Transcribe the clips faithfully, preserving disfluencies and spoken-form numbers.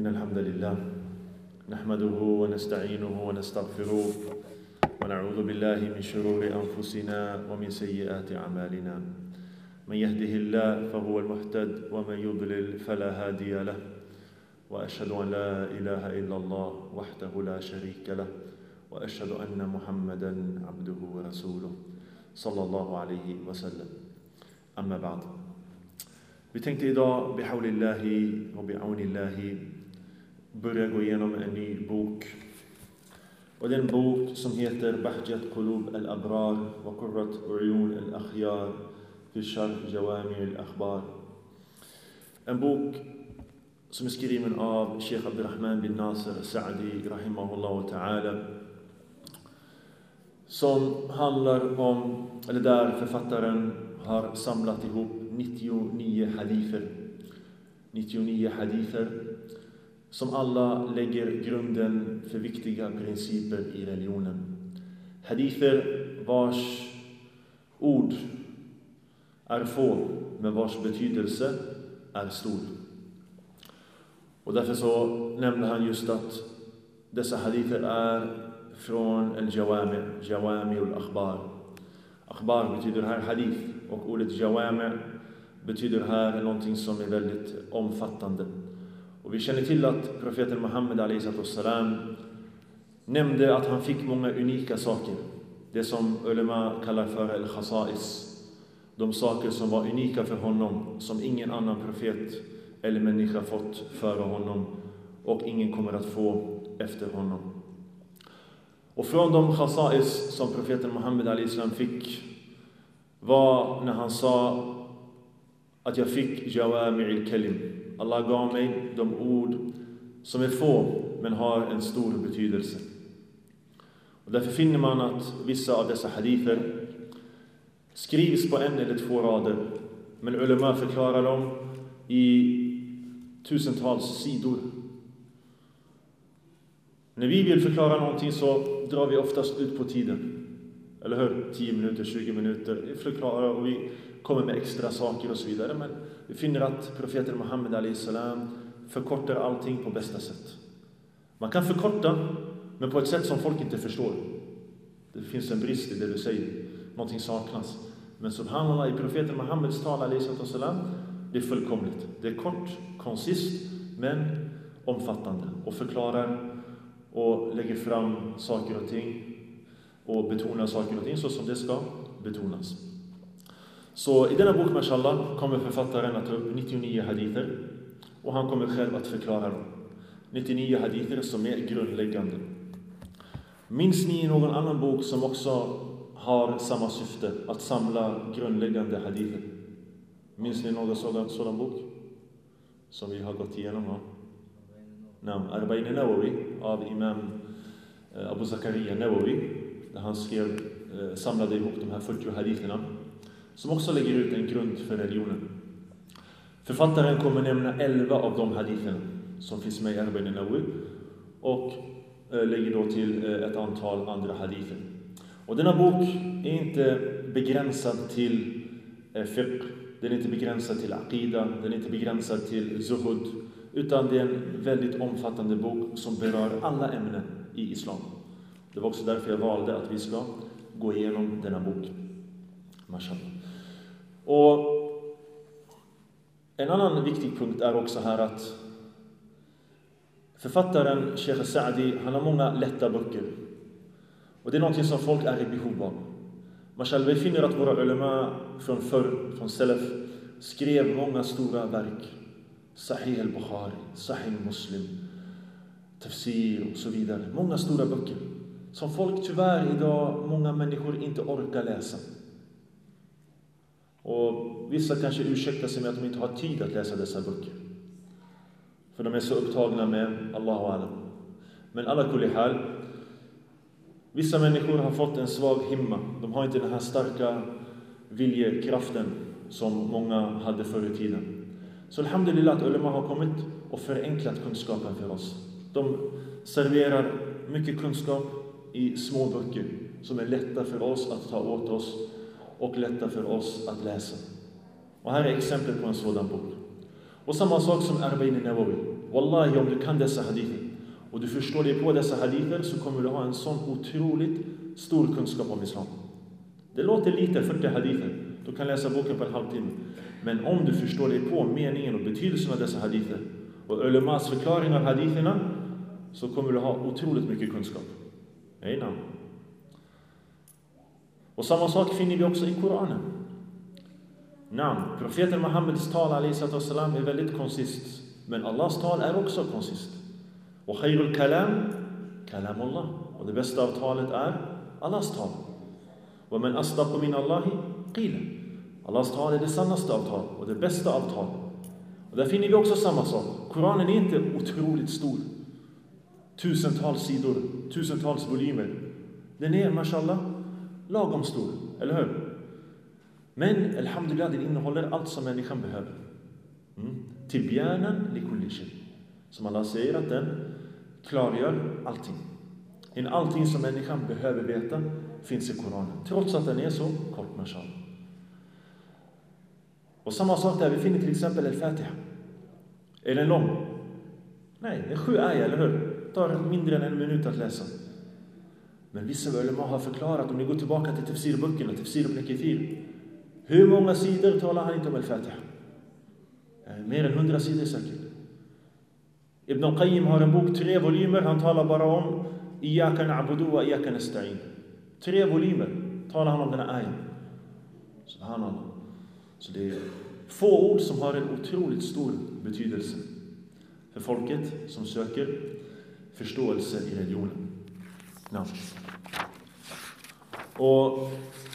إن الحمد لله نحمده ونستعينه ونستغفره ونعوذ بالله من شرور أنفسنا ومن سيئات أعمالنا. من يهده الله فهو المهتد ومن يضلل فلا هادي له، وأشهد أن لا إله إلا الله وحده لا شريك له، وأشهد أن محمدا عبده ورسوله صلى الله عليه وسلم. أما بعد. Vi tänkte idag bihaulillahi och bi'aunillahi börja gå igenom en ny bok. Och det är en bok som heter Bahjat Qulub al-Abrar wa Qurrat Uyun al-Akhyar fi Sharh Jawami al-Akhbar. En bok som är skriven av Sheikh Abdurrahman bin Nasir Sa'di rahimahullah ta'ala, som handlar om, eller där författaren har samlat ihop nittionio hadither. nittionio hadither som alla lägger grunden för viktiga principer i religionen. Hadither vars ord är få, men vars betydelse är stor. Och därför så nämnde han just att dessa hadither är från al-Jawami, Jawami al-Akhbar. Akhbar betyder här hadith, och ordet Jawami betyder här någonting som är väldigt omfattande. Och vi känner till att profeten Muhammed alaihissalam nämnde att han fick många unika saker. Det som ulema kallar för al-khasa'is. De saker som var unika för honom, som ingen annan profet eller människa fått före honom, och ingen kommer att få efter honom. Och från de khasa'is som profeten Muhammed alaihissalam fick var när han sa att jag fick jawami'il kalim. Allah gav mig de ord som är få men har en stor betydelse. Och därför finner man att vissa av dessa hadither skrivs på en eller två rader, men ulema förklarar dem i tusentals sidor. När vi vill förklara någonting så drar vi oftast ut på tiden. Eller hur? tio minuter, tjugo minuter. Vi förklarar och vi kommer med extra saker och så vidare. Men vi finner att profeten Muhammed alaihissalam förkortar allting på bästa sätt. Man kan förkorta, men på ett sätt som folk inte förstår. Det finns en brist i det du säger. Någonting saknas. Men subhanallah, i profeten Muhammeds tal alaihissalam, det är fullkomligt. Det är kort, koncist, men omfattande. Och förklarar och lägger fram saker och ting och betonar saker och ting så som det ska betonas. Så i denna bok, mashallah, kommer författaren att ta upp nittionio hadither, och han kommer själv att förklara dem. nittionio hadither som är grundläggande. Minns ni någon annan bok som också har samma syfte, att samla grundläggande hadither? Minns ni någon sådan, sådan bok som vi har gått igenom? Ja? Nam Arba'in an-Nawawi av Imam Abu Zakaria Nawawi, där han skrev, samlade ihop de här fyrtio haditherna, som också lägger ut en grund för religionen. Författaren kommer nämna elva av de haditherna som finns med i Arba'in an-Nawawi, och lägger då till ett antal andra hadither. Och denna bok är inte begränsad till fiqh, den är inte begränsad till aqida, den är inte begränsad till zuhud, utan det är en väldigt omfattande bok som berör alla ämnen i islam. Det var också därför jag valde att vi ska gå igenom denna bok. Mashallah. Och en annan viktig punkt är också här att författaren Sheikh Sa'di, han har många lätta böcker. Och det är någonting som folk är i behov av. Mashallah, vi finner att våra ulema från förr, från Salaf, skrev många stora verk. Sahih al-Bukhari, Sahih Muslim, Tafsir och så vidare. Många stora böcker som folk tyvärr idag, många människor inte orkar läsa. Och vissa kanske ursäktar sig med att de inte har tid att läsa dessa böcker, för de är så upptagna med Allahu alam. Men alla kulli hal, vissa människor har fått en svag himma. De har inte den här starka viljekraften som många hade förr i tiden. Så alhamdulillah att ulema har kommit och förenklat kunskapen för oss. De serverar mycket kunskap i små böcker som är lätta för oss att ta åt oss och lätta för oss att läsa. Och här är exempel på en sådan bok. Och samma sak som Arba'in Nawawi. Wallahi, om du kan dessa hadither och du förstår dig på dessa hadither, så kommer du ha en sån otroligt stor kunskap om islam. Det låter lite, fyrtio hadither. Du kan läsa boken på en halvtimme. Men om du förstår dig på meningen och betydelsen av dessa hadither och ulamas förklaring av haditherna, så kommer du ha otroligt mycket kunskap. Nej, nej. Och samma sak finner vi också i Koranen. Namn. Profeten Muhammeds tal alayhi sallam är väldigt konsist. Men Allahs tal är också konsist. Och khairul kalam, kalamullah. Och det bästa av talet är Allahs tal. Och men asdaqu min Allahi qila. Allahs tal är det sannaste av tal och det bästa av tal. Och där finner vi också samma sak. Koranen är inte otroligt stor. Tusentals sidor, tusentals volymer. Den är, mashallah, lagom stor, eller hur? Men, alhamdulillah, den innehåller allt som människan behöver. Mm. Tibyanan li kulli shay. Som Allah säger, att den klargör allting. En allting som människan behöver veta finns i Koranen. Trots att den är så kort, mashallah. Och samma sak där, vi finner till exempel Al-Fatiha. Är den lång? Nej, det är sju ayah, eller hur? Det tar mindre än en minut att läsa. Men vissa ulema har förklarat, om ni går tillbaka till tafsirböckerna, tafsir ibn Kathir, hur många sidor talar han inte om Al-Fatiha? Mer än hundra sidor säkert. Ibn al-Qayyim har en bok, tre volymer, han talar bara om Iyaka na'budu wa iyaka nasta'in. Tre volymer talar han om den här ayan. Subhanallah. Så det är få ord som har en otroligt stor betydelse för folket som söker förståelse i religionen. Ja. Och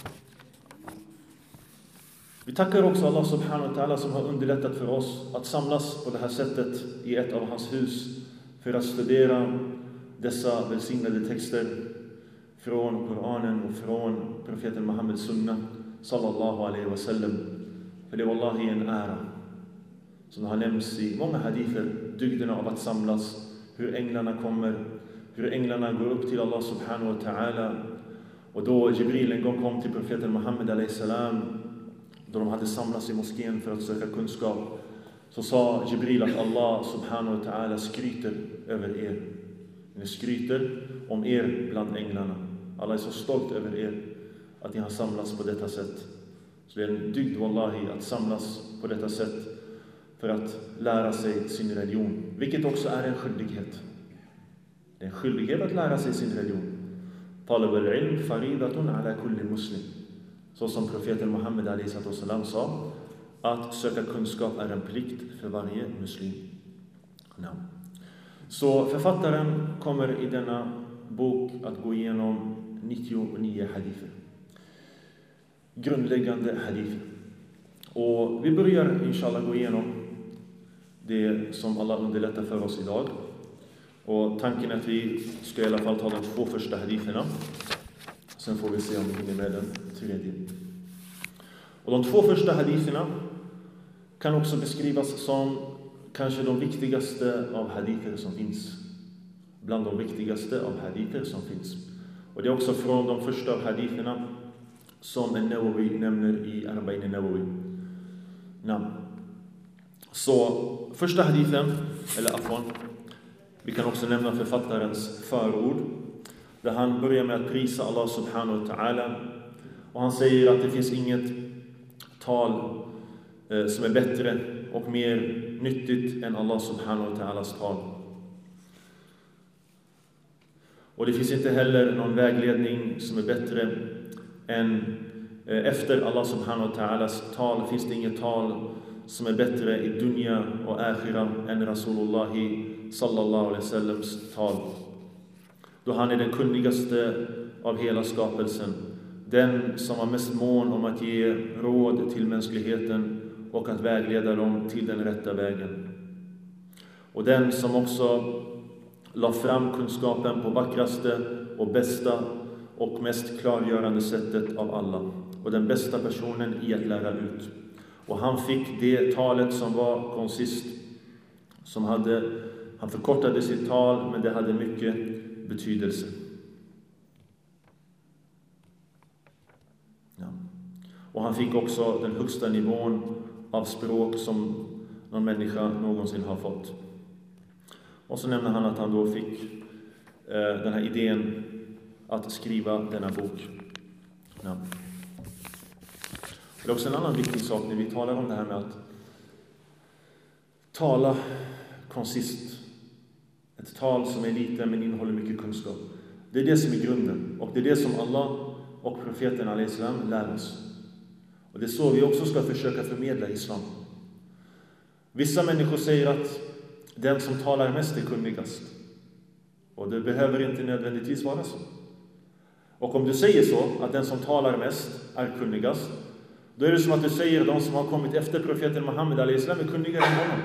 vi tackar också Allah subhanahu wa ta'ala som har underlättat för oss att samlas på det här sättet i ett av hans hus för att studera dessa välsignade texter från Koranen och från profeten Muhammeds sunna sallallahu alaihi wasallam. För det är wallahi en ära som har nämnts i många hadither, dygderna av att samlas, hur änglarna kommer, hur änglarna går upp till Allah subhanahu wa ta'ala. Och då Jibril en gång kom till profeten Muhammed alayhi salam, då de hade samlats i moskén för att söka kunskap, så sa Jibril att Allah subhanahu wa ta'ala skryter över er. Ni skryter om er bland änglarna. Allah är så stolt över er att ni har samlats på detta sätt. Så det är en dygd wallahi att samlas på detta sätt för att lära sig sin religion, vilket också är en skyldighet. Det är en skyldighet att lära sig sin religion. Talab al-ilm faridatun ala kulli muslim. Så som profeten Muhammed alayhi sallam sa, att söka kunskap är en plikt för varje muslim. No. Så författaren kommer i denna bok att gå igenom nittionio hadither. Grundläggande hadither. Och vi börjar inshallah gå igenom det som Allah underlättar för oss idag. Och tanken är att vi ska i alla fall ta de två första haditherna. Sen får vi se om vi hinner med den tredje. Och de två första haditherna kan också beskrivas som kanske de viktigaste av hadither som finns. Bland de viktigaste av hadither som finns. Och det är också från de första av haditherna som en Nawawi nämner i Arba'in Nawawi. Namn. Så första hadithen, eller afwan, vi kan också nämna författarens förord, där han börjar med att prisa Allah subhanahu wa ta'ala. Och han säger att det finns inget tal eh, som är bättre och mer nyttigt än Allah subhanahu wa ta'alas tal. Och det finns inte heller någon vägledning som är bättre än eh, efter Allah subhanahu wa ta'alas tal finns det inget tal som är bättre i dunya och akhira än Rasulullahi sallallahu alaihi wasallams tal. Då han är den kunnigaste av hela skapelsen, den som var mest mån om att ge råd till mänskligheten och att vägleda dem till den rätta vägen. Och den som också la fram kunskapen på vackraste och bästa och mest klargörande sättet av alla. Och den bästa personen i att lära ut. Och han fick det talet som var konsist, som hade, han förkortade sitt tal, men det hade mycket betydelse. Ja. Och han fick också den högsta nivån av språk som någon människa någonsin har fått. Och så nämner han att han då fick eh, den här idén att skriva denna bok. Ja. Det är också en annan viktig sak när vi talar om det här med att tala konsist. Ett tal som är lite men innehåller mycket kunskap. Det är det som är grunden. Och det är det som Allah och profeten alayhi salam lär oss. Och det är så vi också ska försöka förmedla islam. Vissa människor säger att den som talar mest är kunnigast. Och det behöver inte nödvändigtvis vara så. Och om du säger så, att den som talar mest är kunnigast, då är det som att du säger att de som har kommit efter profeten Muhammed alayhi salam är kunnigare än honom.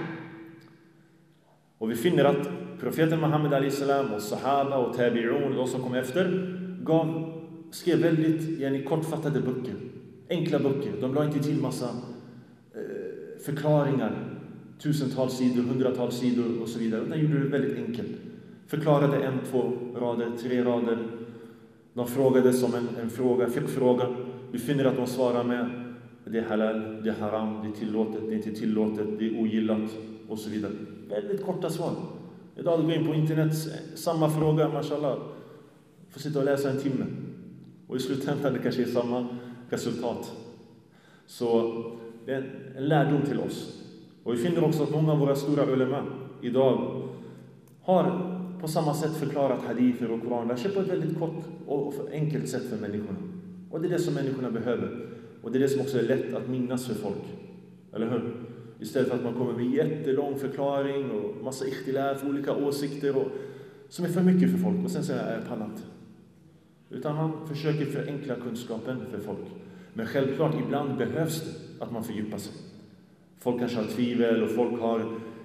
Och vi finner att profeten Muhammed alayhi salam och sahaba och tabi'un, de som kom efter, gav, skrev väldigt yani, kortfattade böcker. Enkla böcker. De la inte till massa eh, förklaringar. Tusentals sidor, hundratals sidor och så vidare. Utan gjorde det väldigt enkelt. Förklarade en, två rader, tre rader. De frågade som en, en fråga, fick fråga. Vi finner att de svarar med det är halal, det är haram, det är tillåtet, det är inte tillåtet, det är ogillat och så vidare. Väldigt korta svar. Idag går in på internet, samma fråga, mashallah. Får sitta och läsa en timme. Och i slutändan det kanske är samma resultat. Så det är en lärdom till oss. Och vi finner också att många av våra stora ulema idag har på samma sätt förklarat hadither och koranverser på ett väldigt kort och enkelt sätt för människorna. Och det är det som människorna behöver. Och det är det som också är lätt att minnas för folk. Eller hur? Istället för att man kommer med jättelång förklaring och massa ikhtilaf, olika åsikter och, som är för mycket för folk. Och sen säger jag, är pallat. Utan man försöker förenkla kunskapen för folk. Men självklart, ibland behövs det att man fördjupar sig. Folk kanske har tvivel och folk har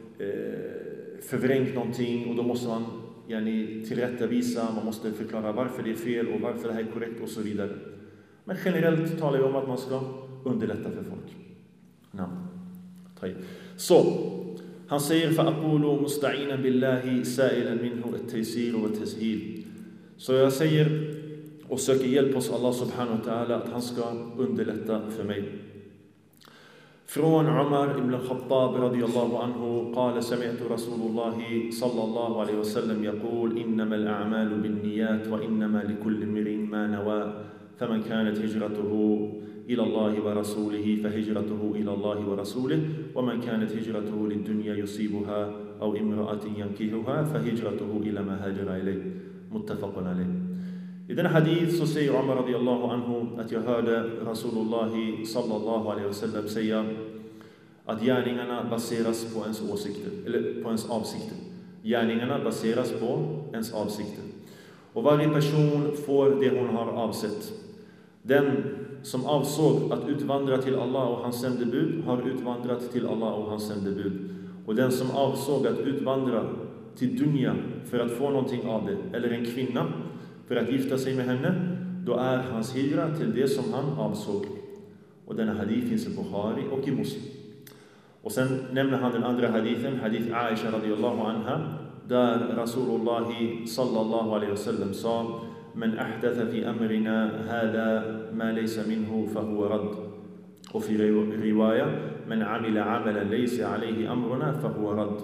eh, förvrängt någonting och då måste man yani, tillrättavisa, man måste förklara varför det är fel och varför det här är korrekt och så vidare. Men generellt talar vi om att man ska underlätta för folk. Ja. Så, han säger فَأَقُولُ مُسْتَعِينًا بِاللَّهِ سَائِلًا مِنْهُ التَّيْسِيرُ وَالتَّسْهِيلُ. Så jag säger och söker hjälp hos Allah subhanahu wa ta'ala att han ska underlätta för mig. Från Umar ibn al-Khattab radiyallahu anhu قال سمعت رسول الله صلى الله عليه وسلم يقول إنما الأعمال بالنيات وإنما لكل امرئ ما نوى فمن كانت هجرته إلى الله ورسوله فهجرته إلى الله ورسوله ومن كانت هجرته للدنيا يصيبها أو امرأة ينكحها فهجرته إلى ما هاجر إليه متفق عليه. I den hadith så säger Umar radiyallahu anhu att jag hörde Rasulullah sallallahu alaihi wasallam säga att gärningarna baseras på ens åsikter eller på ens avsikter. Gärningarna baseras på ens avsikter. Och varje person får det hon har avsett. Den som avsåg att utvandra till Allah och hans sändebud har utvandrat till Allah och hans sändebud. Och den som avsåg att utvandra till dunya för att få någonting av det, eller en kvinna för att gifta sig med henne, då är hans hijra till det som han avsåg. Och denna hadith finns i Bukhari och i Muslim. Och sen nämner han den andra hadithen, hadith Aisha radiyallahu anha, där Rasulullah sallallahu alaihi wasallam sa: "Men ahdatha fi amrina hada ma laysa minhu fahuwa radd." Och i riwaya: "Men amila amalan laysa alayhi amruna fahuwa radd."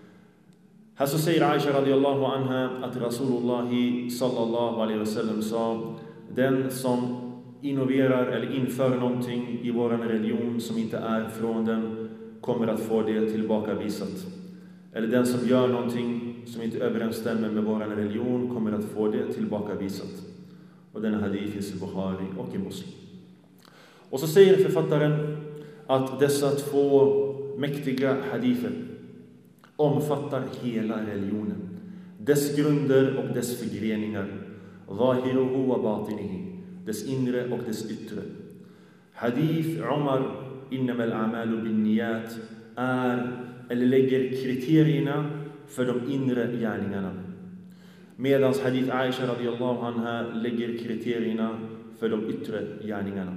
Här så säger Aisha radiyallahu anha att Rasulullah sallallahu alaihi wasallam sa: den som innoverar eller inför någonting i vår religion som inte är från den kommer att få det tillbakavisat. Eller den som gör någonting som inte överensstämmer med vår religion kommer att få det tillbakavisat. Och denna hadith finns i Bukhari och i Muslim. Och så säger författaren att dessa två mäktiga hadither omfattar hela religionen, dess grunder och dess förgreningar, zahiruhu wa batinihi, dess inre och dess yttre. Hadith Umar innama al-a'malu bin-niyat är eller lägger kriterierna för de inre gärningarna, medan hadith Aisha radiyallahu anha lägger kriterierna för de yttre gärningarna.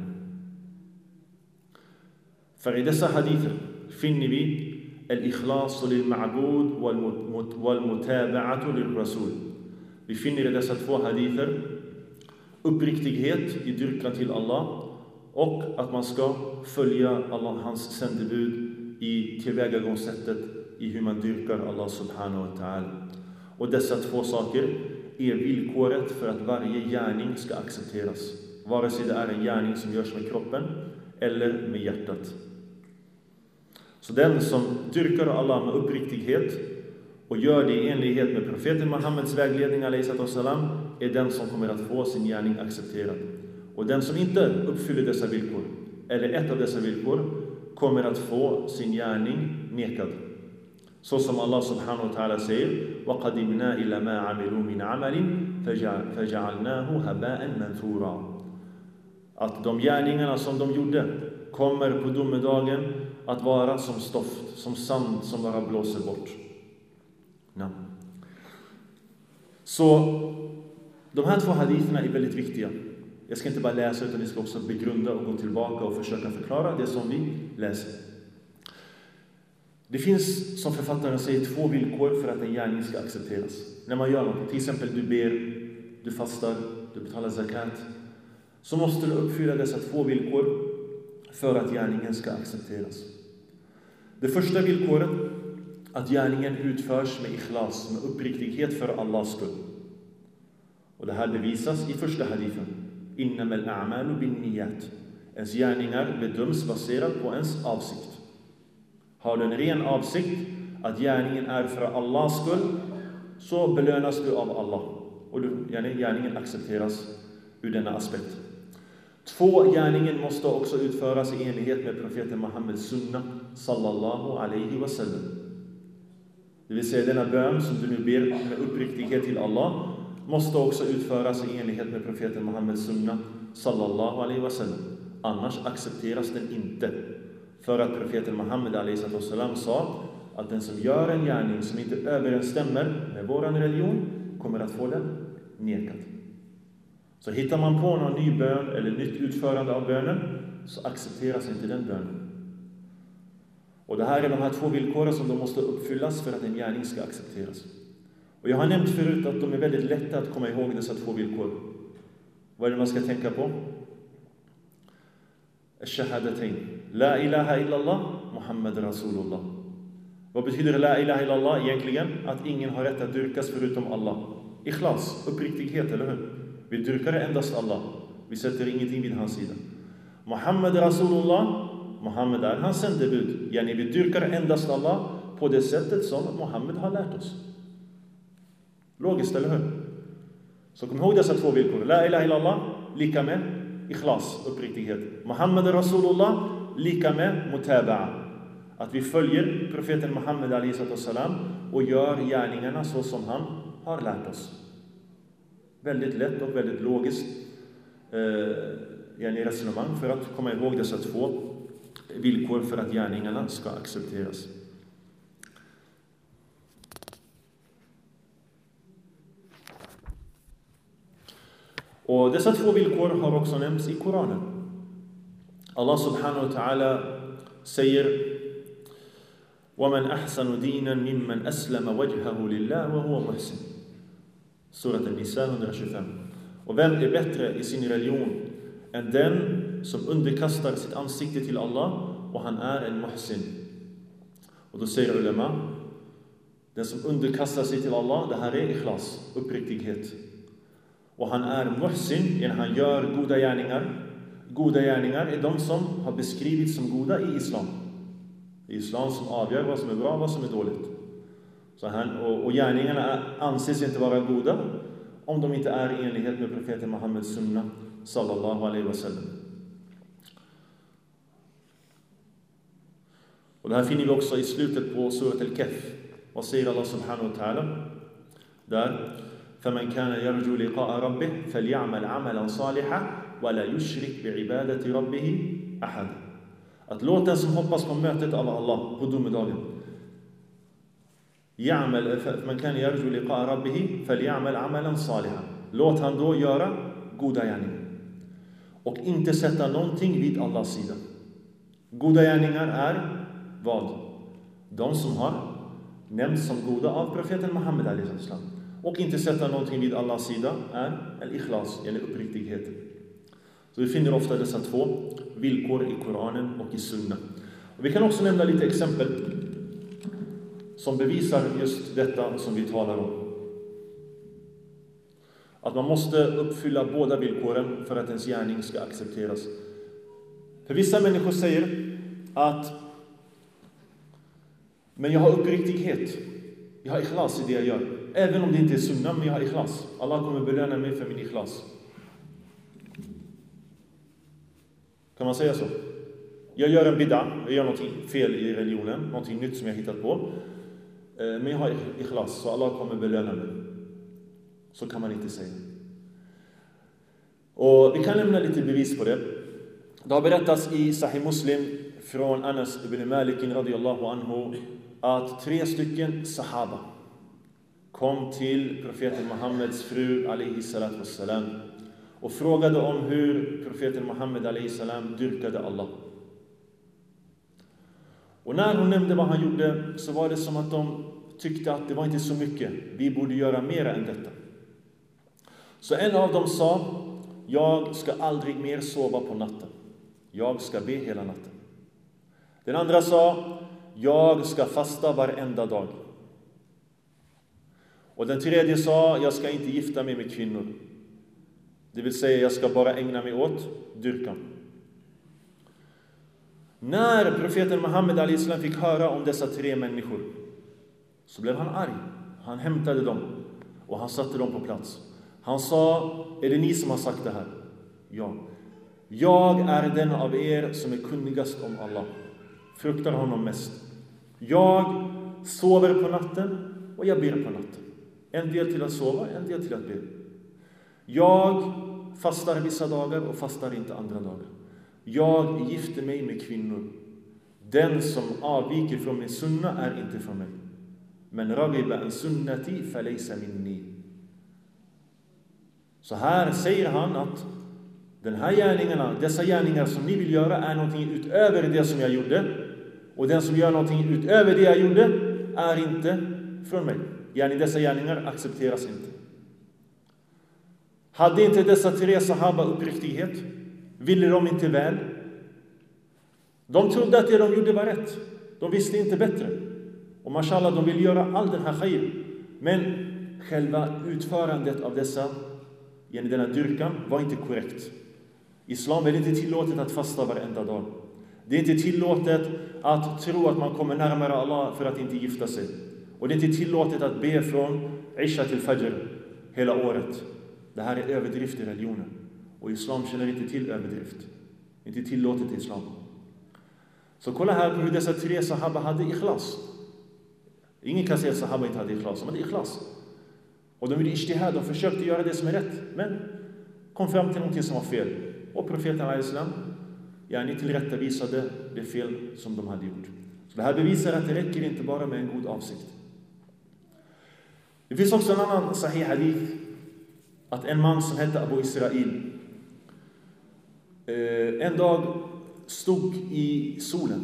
För i dessa hadither finner vi al-ikhlas lil-ma'bud wal-mutaba'atu lil-rasul. Vi finner i dessa två hadither uppriktighet i dyrkan till Allah och att man ska följa Allah, hans sändebud i tillvägagångssättet i hur man dyrkar Allah subhanahu wa ta'ala. Och dessa två saker är villkoret för att varje gärning ska accepteras. Vare sig det är en gärning som görs med kroppen eller med hjärtat. Så den som dyrkar Allah med uppriktighet och gör det i enlighet med profeten Muhammeds vägledning alaihissalam, är den som kommer att få sin gärning accepterad. Och den som inte uppfyller dessa villkor, eller ett av dessa villkor, kommer att få sin gärning nekad. Så som Allah subhanahu wa ta'ala säger: وَقَدِمْنَا إِلَى مَا عَمِلُوا مِنْ عَمَلٍ فَجَعَلْنَاهُ هَبَاءً مَنْثُورًا. Att de gärningarna som de gjorde kommer på domedagen att vara som stoft, som sand som bara blåser bort. Ja. Så de här två haditherna är väldigt viktiga. Jag ska inte bara läsa, utan vi ska också begrunda och gå tillbaka och försöka förklara det som vi läser. Det finns, som författaren säger, två villkor för att en gärning ska accepteras. När man gör något, till exempel du ber, du fastar, du betalar zakat, så måste du uppfylla dessa två villkor för att gärningen ska accepteras. Det första villkoret, att gärningen utförs med ikhlas, med uppriktighet för Allahs skull. Och det här bevisas i första hadithen. Innamal a'malu binniyat. Ens gärningar bedöms baserat på ens avsikt. Har du en ren avsikt att gärningen är för Allahs skull, så belönas du av Allah. Och du, gärningen accepteras ur denna aspekt. Två, gärningen måste också utföras i enlighet med profeten Muhammeds sunna sallallahu alaihi wasallam. Det vill säga, denna bön som du nu ber med uppriktighet till Allah måste också utföras i enlighet med profeten Muhammeds sunna sallallahu alaihi wasallam. Annars accepteras den inte. För att profeten Muhammed alaihi wasallam sa att den som gör en gärning som inte överensstämmer med våran religion kommer att få den nekad. Så hittar man på någon ny bön eller nytt utförande av bönen, så accepteras inte den bönen. Och det här är de här två villkoren som de måste uppfyllas för att en gärning ska accepteras. Och jag har nämnt förut att de är väldigt lätta att komma ihåg, dessa två villkor. Vad är det man ska tänka på? Ash-shahadatain. La ilaha illallah, Muhammad Rasulullah. Vad betyder la ilaha illallah egentligen? Att ingen har rätt att dyrkas förutom Allah. Ikhlas, uppriktighet, eller hur? Vi dyrkar endast Allah. Vi sätter ingenting vid hans sida. Muhammad Rasulullah, Muhammad är hans sändebud. Yani vi dyrkar endast Allah på det sättet som Muhammad har lärt oss. Logiskt, eller hur? Så kom ihåg dessa två villkor. La ilaha illallah, lika med ikhlas, uppriktighet. Muhammad Rasulullah, lika med mutaba'a. Att vi följer profeten Muhammad alaihi wasallam och gör gärningarna så som han har lärt oss. Väldigt lätt och väldigt logiskt eh, resonemang för att komma ihåg dessa två villkor för att gärningarna ska accepteras. Och dessa två villkor har också nämnts i Koranen. Allah subhanahu wa ta'ala säger: وَمَنْ أَحْسَنُ دِينًا مِمَّنْ أَسْلَمَ وَجْهَهُ لِلَّهِ وَهُوَ مُحْسِنٌ. Surat An-Nisa etthundratjugofem. Och vem är bättre i sin religion än den som underkastar sitt ansikte till Allah och han är en muhsin? Och då säger ulema, den som underkastar sig till Allah, det här är ikhlas, uppriktighet. Och han är muhsin när han gör goda gärningar. Goda gärningar är de som har beskrivits som goda i islam. I islam som avgör vad som är bra och vad som är dåligt. Så han, och, och gärningarna anses inte vara goda om de inte är i enlighet med profeten Muhammeds sunna sallallahu alaihi wasallam. Och det här finner vi också i slutet på surat Al-Kahf. Vad säger Allah subhanahu wa ta'ala? Där: فَمَنْ كَانَ يَرْجُو لِقَاءَ رَبِّهِ فَلْيَعْمَلْ عَمَلًا صَالِحًا وَلَا يُشْرِكْ بِعِبَادَةِ رَبِّهِ أَحَدًا. Att låta den som hoppas på mötet av Allah på domedagen, يعمل فمن كان يرجو لقاء ربه فليعمل عملا صالحا. Låt han då göra goda gärningar och inte sätta någonting vid Allahs sida. Goda gärningar är vad? De som har nämnts som goda av profeten Muhammad alaihi wasallam. Och inte sätta någonting vid Allahs sida är al-ikhlas, eller uppriktigheten. Så vi finner ofta dessa två villkor i Koranen och i sunna. Vi kan också nämna lite exempel som bevisar just detta som vi talar om. Att man måste uppfylla båda villkoren för att ens gärning ska accepteras. För vissa människor säger att men jag har uppriktighet. Jag har ikhlas i det jag gör. Även om det inte är sunna, men jag har ikhlas. Allah kommer belöna mig för min ikhlas. Kan man säga så? Jag gör en bid'a, jag gör någonting fel i religionen, någonting nytt som jag hittat på. Men jag har ikhlas, så Allah kommer belöna mig. Så kan man inte säga. Och vi kan lämna lite bevis på det. Det har berättats i Sahih Muslim från Anas ibn Malik radiyallahu anhu att tre stycken sahaba kom till profeten Muhammeds fru alaihi salatu wassalam och frågade om hur profeten Muhammed alaihi salam dyrkade Allah. Och när hon nämnde vad han gjorde så var det som att de tyckte att det var inte så mycket. Vi borde göra mer än detta. Så en av dem sa: jag ska aldrig mer sova på natten. Jag ska be hela natten. Den andra sa: jag ska fasta varenda dag. Och den tredje sa: jag ska inte gifta mig med kvinnor. Det vill säga, jag ska bara ägna mig åt dyrkan. När profeten Muhammed alaihi salam fick höra om dessa tre människor så blev han arg. Han hämtade dem och han satte dem på plats. Han sa: är det ni som har sagt det här? Ja. Jag är den av er som är kunnigast om Allah. Fruktar honom mest. Jag sover på natten och jag ber på natten. En del till att sova, en del till att be. Jag fastar vissa dagar och fastar inte andra dagar. Jag gifter mig med kvinnor. Den som avviker från min sunna är inte från mig. Men ragiba an sunnati falaysa minni. Så här säger han att den här gärningarna, dessa gärningar som ni vill göra är någonting utöver det som jag gjorde. Och den som gör någonting utöver det jag gjorde är inte från mig. Yani dessa gärningar accepteras inte. Hade inte dessa tre sahaba uppriktighet? Ville de inte väl? De trodde att det de gjorde var rätt. De visste inte bättre. Och mashallah, de ville göra all den här khair. Men själva utförandet av dessa, yani denna dyrkan, var inte korrekt. Islam är inte tillåtet att fasta varenda dag. Det är inte tillåtet att tro att man kommer närmare Allah för att inte gifta sig. Och det är inte tillåtet att be från Isha till Fajr hela året. Det här är överdrift i religionen. Och Islam känner inte till överdrift. Det är inte tillåtet i Islam. Så kolla här på hur dessa tre sahaba hade ikhlas. Ingen kan säga att sahaba inte hade ikhlas. De hade ikhlas. Och de gjorde ijtihad. De försökte göra det som är rätt. Men kom fram till någonting som var fel. Och profeten alaihi salam, ja, ni tillrättavisade det fel som de hade gjort. Så det här bevisar att det räcker inte bara med en god avsikt. Det finns också en annan sahih hadith. Att en man som hette Abu Israel eh, en dag stod i solen.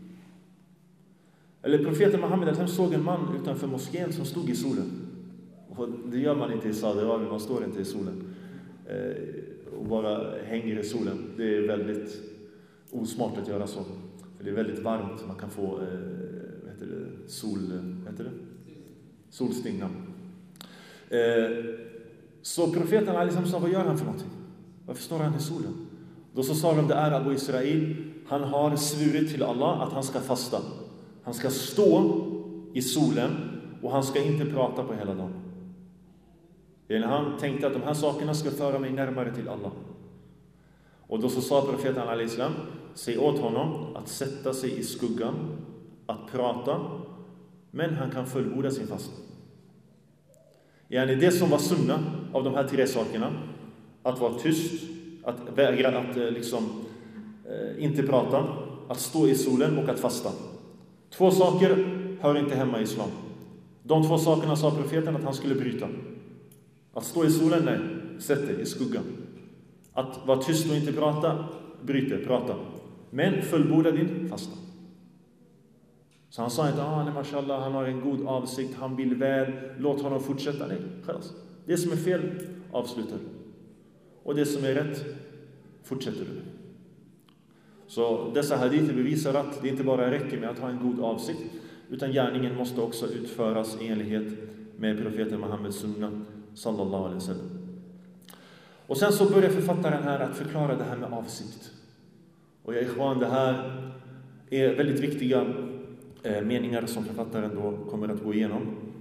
Eller profeten Muhammed, han såg en man utanför moskén som stod i solen. Och det gör man inte i Saudiarabien, man står inte i solen. Eh, och bara hänger i solen. Det är väldigt osmart att göra så. För det är väldigt varmt, man kan få eh, vad heter det? Sol, vad heter det? Solstingna. Eh, så profeten Ali sa: vad gör han för någonting? Varför står han i solen? Då så sa de: det är Abu Israel. Han har svurit till Allah att han ska fasta. Han ska stå i solen och han ska inte prata på hela dagen. Han tänkte att de här sakerna ska föra mig närmare till Allah. Och då så sa profeten alaihi salam: säg åt honom att sätta sig i skuggan, att prata, men han kan fullborda sin fasta. Yani det som var sunna av de här tre sakerna, att vara tyst, att vägra att liksom eh, inte prata, att stå i solen och att fasta. Två saker hör inte hemma i islam. De två sakerna sa profeten att han skulle bryta. Att stå i solen, nej, sätt dig i skuggan. Att vara tyst och inte prata, bryter, prata. Men fullborda din fasta. Så han sa inte: ah, nej, mashallah, han har en god avsikt, han vill väl, låt honom fortsätta. Nej, självs. Det som är fel, avslutar du. Och det som är rätt, fortsätter du. Så dessa hadither bevisar att det inte bara räcker med att ha en god avsikt, utan gärningen måste också utföras i enlighet med profeten Muhammeds sunna sallallahu alaihi wasallam. Och sen så börjar författaren här att förklara det här med avsikt. Och jag ikhwan, det här är väldigt viktiga eh, meningar som författaren då kommer att gå igenom.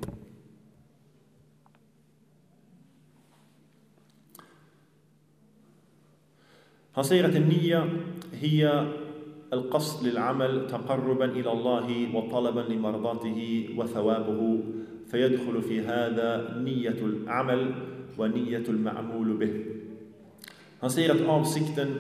Han säger att den nya hiya al-qasd lil-amal taqarruban ila Allah wa talaban li mardatihi wa thawabuhu fayadkhulu fi hadha niyyatul amal wa niyyatul ma'mul bih. Han säger att avsikten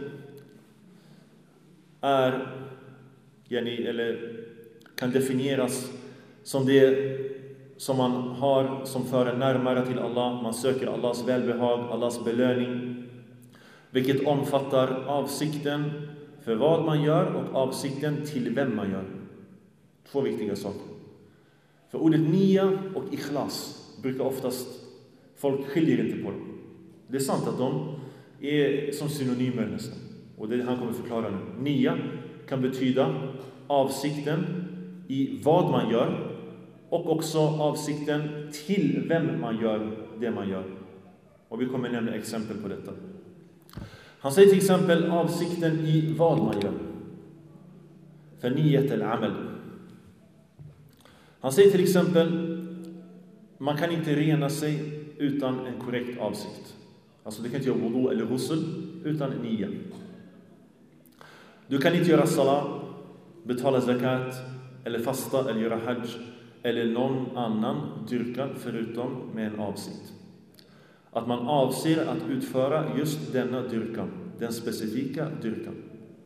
är yani, eller kan definieras som det som man har som för en närmare till Allah. Man söker Allahs välbehag, Allahs belöning, vilket omfattar avsikten för vad man gör och avsikten till vem man gör. Två viktiga saker. För ordet niya och ikhlas brukar oftast, folk skiljer inte på dem. Det är sant att de är som synonymer nästan. Och det han kommer förklara nu. Niya kan betyda avsikten i vad man gör och också avsikten till vem man gör det man gör. Och vi kommer nämna exempel på detta. Han säger till exempel avsikten i vad man gör. För niyat al-amal. Han säger till exempel, man kan inte rena sig utan en korrekt avsikt. Alltså du kan inte göra wudu eller ghusl utan niyya. Du kan inte göra salat, betala zakat eller fasta eller göra hajj eller någon annan dyrkan förutom med en avsikt. Att man avser att utföra just denna dyrkan, den specifika dyrkan.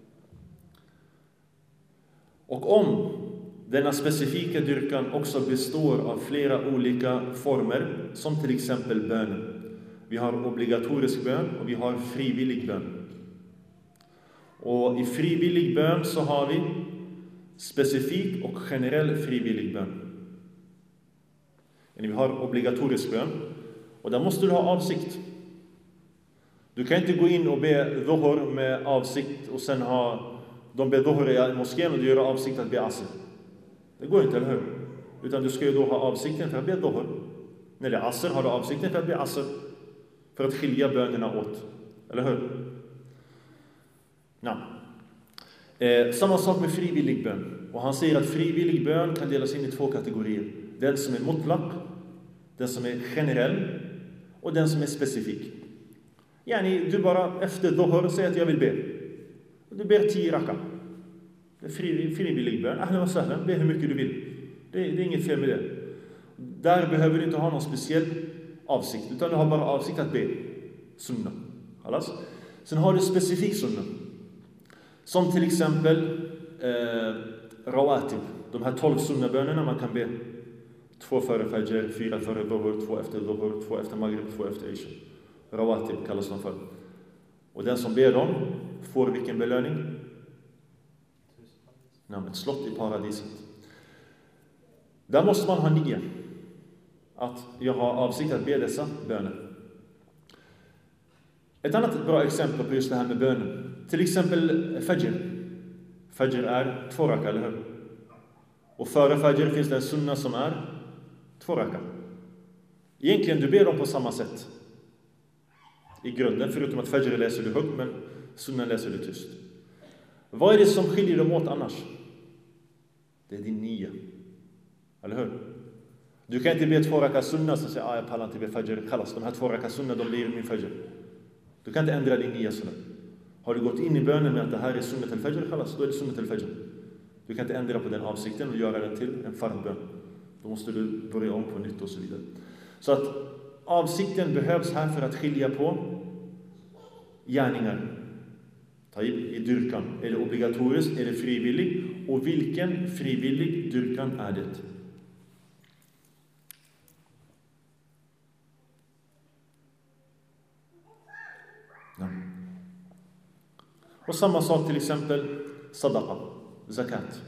Och om denna specifika dyrkan också består av flera olika former, som till exempel bönen. Vi har obligatorisk bön och vi har frivillig bön. Och i frivillig bön så har vi specifik och generell frivillig bön. Vi har obligatorisk bön och där måste du ha avsikt. Du kan inte gå in och be dhuhr med avsikt och sen ha de ber dhuhr i moskén och du gör avsikt att be asr. Det går inte, eller hur? Utan du ska ju då ha avsikten för att be dhuhr. När det är asr har du avsikten för att be asr. För att skilja bönerna åt. Eller hur? Ja. Eh, samma sak med frivillig bön. Och han säger att frivillig bön kan delas in i två kategorier. Den som är mutlaq, den som är generell och den som är specifik. Yani, du bara efter dhuhr säger att jag vill be. Du ber tio raka. Det är fri, frivillig bön. Ahlan wa sahlan, be hur mycket du vill. Det, det är inget fel med det. Där behöver du inte ha någon speciell avsikt, utan du har bara avsikt att be. Sunna. Allas. Sen har du specifik sunna. Som till exempel eh, rawatib. De här tolv sunnabönerna man kan be. Två före fajr, fyra före dhuhr, två efter dhuhr, två efter maghrib, två efter isha. Rawatib kallas de för. Och den som ber dem får vilken belöning? Nej, ett slott i paradiset. Där måste man ha nio. Att jag har avsikt att be dessa böner. Ett annat bra exempel på just det här med bönen. Till exempel fajr. Fajr är två raka, eller hur? Och före fajr finns det en sunna som är två raka. Egentligen du ber dem på samma sätt. I grunden, förutom att fajr läser du högt, men sunna läser du tyst. Vad är det som skiljer dem åt annars? Det är din nia. Eller hur? Du kan inte be två raka sunna och säga, ah, jag pallar inte be fajr. Kallas, de här två raka sunna, de blir min fajr. Du kan inte ändra din nia sunna. Har du gått in i bönen med att det här är sunna till fajr, kallas, då är det sunna till fajr. Du kan inte ändra på den avsikten och göra den till en fardbön. Då måste du börja om på nytt och så vidare. Så att avsikten behövs här för att skilja på gärningar. I dyrkan. Är det obligatoriskt? Är det frivillig? Och vilken frivillig dyrkan är det? Ja. Och samma sak till exempel sadaqa, zakat.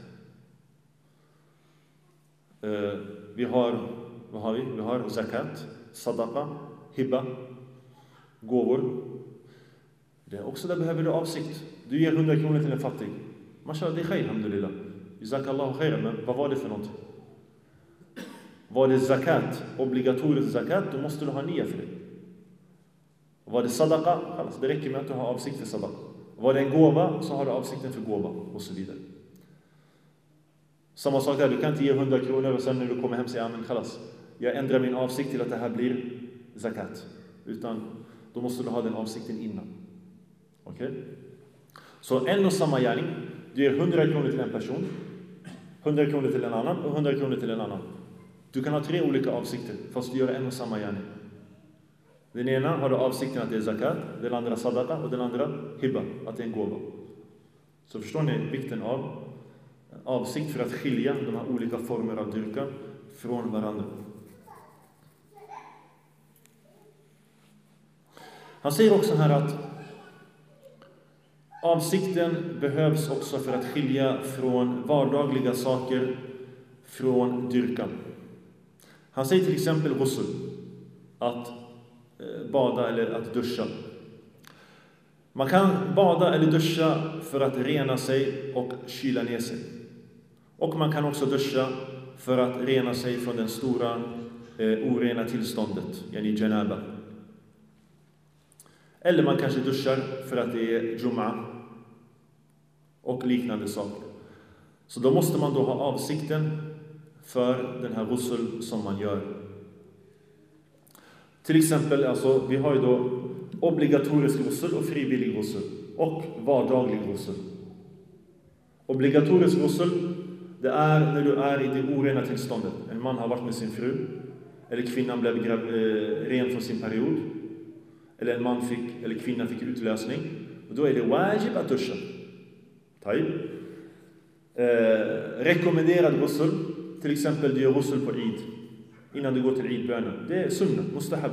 Uh, vi har, vad har vi? Vi har zakat, sadaqa, hibba, gåvor. Det är också där behöver du avsikt. Du ger hundra kronor till en fattig. Mashallah, det är khair, alhamdulillah. Jazakallahu khairan, men vad var det för något? Var det zakat, obligatorisk zakat, då måste du ha nia för det. Var det sadaqa, det räcker med att du har avsikt för sadaqa. Var det en gåva, så har du avsikten för gåva och så vidare. Samma sak där, du kan inte ge hundra kronor och sen när du kommer hem säga, men khalas, jag ändrar min avsikt till att det här blir zakat. Utan då måste du ha den avsikten innan. Okej? Okay? Så en och samma gärning, du ger hundra kronor till en person, hundra kronor till en annan och hundra kronor till en annan. Du kan ha tre olika avsikter, fast du gör en och samma gärning. Den ena har du avsikten att det är zakat, den andra sadaqa och den andra hibba, att det är en gåva. Så förstår ni vikten av avsikt för att skilja de här olika former av dyrkan från varandra. Han säger också här att avsikten behövs också för att skilja från vardagliga saker från dyrkan. Han säger till exempel ghusl, att bada eller att duscha. Man kan bada eller duscha för att rena sig och kyla ner sig. Och man kan också duscha för att rena sig från den stora eh, orena tillståndet, yani janaba. Eller man kanske duschar för att det är jum'a och liknande saker. Så då måste man då ha avsikten för den här ghusl som man gör. Till exempel, alltså, vi har ju då obligatorisk ghusl och frivillig ghusl och vardaglig ghusl. Obligatorisk ghusl, det är när du är i det orena tillståndet. En man har varit med sin fru, eller kvinnan blev grav, eh, ren från sin period, eller en man fick, eller kvinnan fick utlösning, och då är det wajib att duscha. Taib. Eh, rekommenderad ghusl, till exempel du gör ghusl på Eid, innan du går till Eid-bönen. Det är sunnah, mustahab.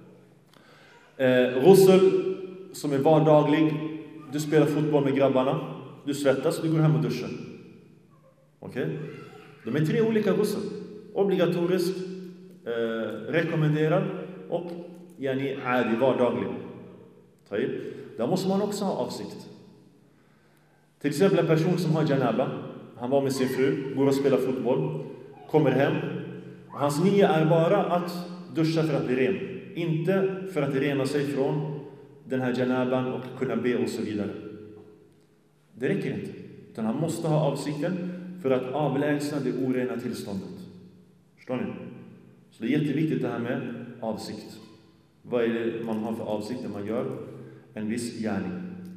Eh, ghusl som är vardaglig, du spelar fotboll med grabbarna, du svettas, du går hem och duschar. Okej? Okay? De är tre olika ghusl. Obligatorisk, eh, rekommenderad och yani adi, vardaglig. Taib. Där måste man också ha avsikt. Till exempel en person som har janaba, han var med sin fru, går och spelar fotboll, kommer hem, och hans nia är bara att duscha för att bli ren, inte för att rena sig från den här janaban och kunna be och så vidare. Det räcker inte, utan han måste ha avsikten för att avlägsna det orena tillståndet. Förstår ni? Så det är jätteviktigt det här med avsikt. Vad är det man har för avsikt när man gör en viss gärning?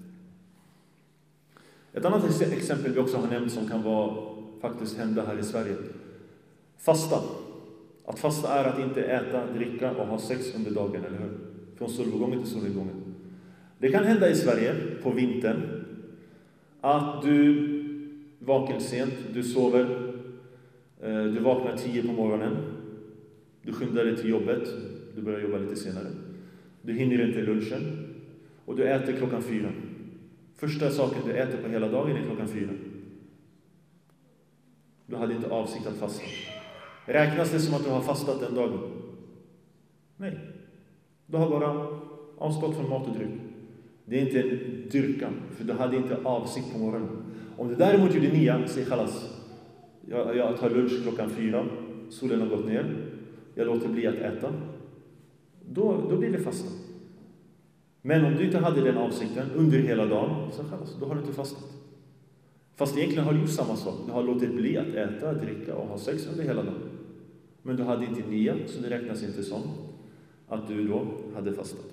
Ett annat exempel vi också har nämnt som kan vara faktiskt hända här i Sverige. Fasta. Att fasta är att inte äta, dricka och ha sex under dagen, eller hur? Från solnedgången till solnedgången. Det kan hända i Sverige på vintern att du vaknar sent, du sover, du vaknar tio på morgonen, du skyndar dig till jobbet, du börjar jobba lite senare, du hinner inte lunchen och du äter klockan fyra. Första saken du äter på hela dagen är klockan fyra. Du hade inte avsikt att fasta. Räknas det som att du har fastat den dagen? Nej. Du har bara avstått från mat och dryck. Det är inte en dyrkan, för du hade inte avsikt på morgonen. Om du däremot gjorde nia, säg khalas. Jag, jag tar lunch klockan fyra, solen har gått ner, jag låter bli att äta. Då, då blir det fasta. Men om du inte hade den avsikten under hela dagen, så khalas, då har du inte fastat. Fast egentligen har du gjort samma sak. Du har låtit bli att äta, dricka och ha sex under hela dagen. Men du hade inte nia, så det räknas inte som att du då hade fastat.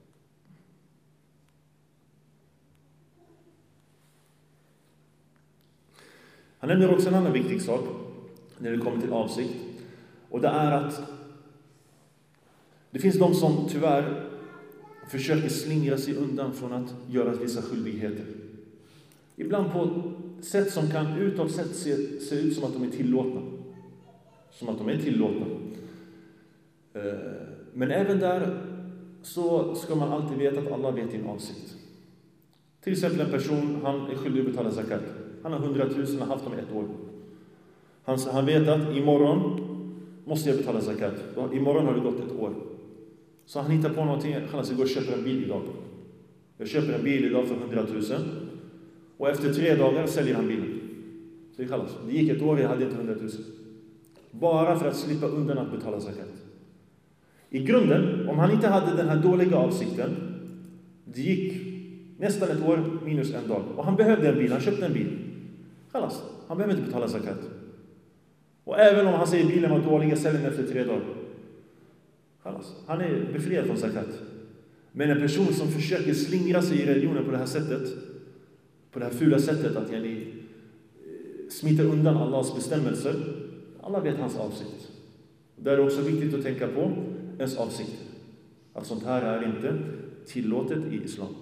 Han nämner också en annan viktig sak när det kommer till avsikt. Och det är att det finns de som tyvärr försöker slingra sig undan från att göra vissa skyldigheter. Ibland på sätt som kan utåt sett se, se ut som att de är tillåtna. Som att de är tillåtna. Men även där så ska man alltid veta att alla vet din avsikt. Till exempel en person, han är skyldig att betala zakat. Han har hundratusen och har haft dem ett år. Han, han vet att imorgon måste jag betala zakat. Imorgon har det gått ett år. Så han hittar på någonting. Han ska gå och köpa en bil idag. Jag köper en bil idag för hundratusen. Och efter tre dagar säljer han bilen. Så det kallas. Det gick ett år, jag hade inte hundratusen. Bara för att slippa undan att betala zakat. I grunden, om han inte hade den här dåliga avsikten, det gick nästan ett år minus en dag. Och han behövde en bil, han köpte en bil. Kallas. Han behöver inte betala zakat. Och även om han säger bilen var dålig, jag säljer den efter tre dagar. Kallas. Han är befriad från zakat. Men en person som försöker slingra sig i religionen på det här sättet, på det här fula sättet att yani, smita undan Allahs bestämmelser, alla vet hans avsikt. Det är också viktigt att tänka på ens avsikt. Att sånt här är inte tillåtet i islam.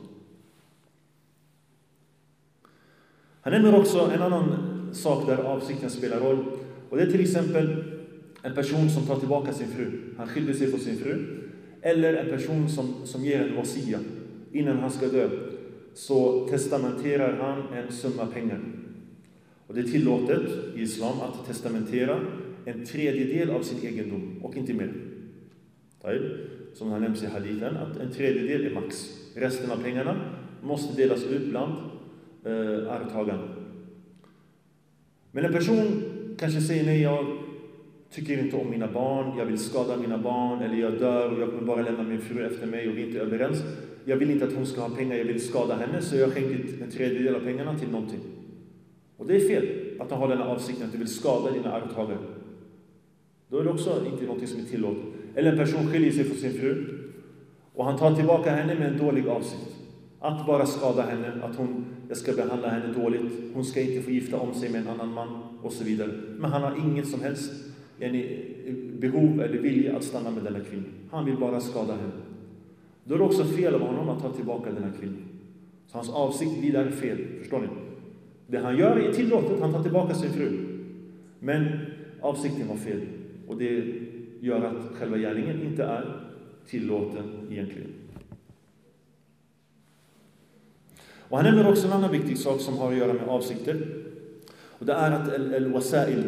Han nämner också en annan sak där avsikten spelar roll. Och det är till exempel en person som tar tillbaka sin fru. Han skiljer sig från sin fru. Eller en person som, som ger en wasia. Innan han ska dö så testamenterar han en summa pengar. Och det är tillåtet i islam att testamentera en tredjedel av sin egendom och inte mer. Som har nämnts i hadithen, att en tredjedel är max. Resten av pengarna måste delas ut bland eh, arvtagarna. Men en person kanske säger nej, jag tycker inte om mina barn, jag vill skada mina barn, eller jag dör och jag kommer bara lämna min fru efter mig och vi är inte överens. Jag vill inte att hon ska ha pengar, jag vill skada henne, så jag skänker en tredjedel av pengarna till någonting. Och det är fel att han har den avsikten att du vill skada dina arvtagare. Då är det också inte någonting som är tillåtet. Eller en person skiljer sig från sin fru och han tar tillbaka henne med en dålig avsikt. Att bara skada henne, att hon, jag ska behandla henne dåligt, hon ska inte få gifta om sig med en annan man och så vidare. Men han har inget som helst behov eller vilja att stanna med denna kvinna. Han vill bara skada henne. Då är det också fel av honom att ta tillbaka denna kvinna. Så hans avsikt blir där fel, förstår ni? Det han gör är tillåtet, han tar tillbaka sin fru. Men avsikten var fel. Och det gör att själva gärningen inte är tillåten egentligen. Och han nämner också en annan viktig sak som har att göra med avsikter. Och det är att al-wasail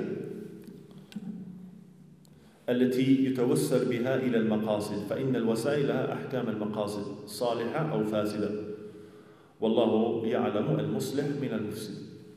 التي يتوسل بها إلى المقاصد فإن الوسائل لها أحكام المقاصد صالحة أو فاسدة والله يعلم المصلح من المفسد.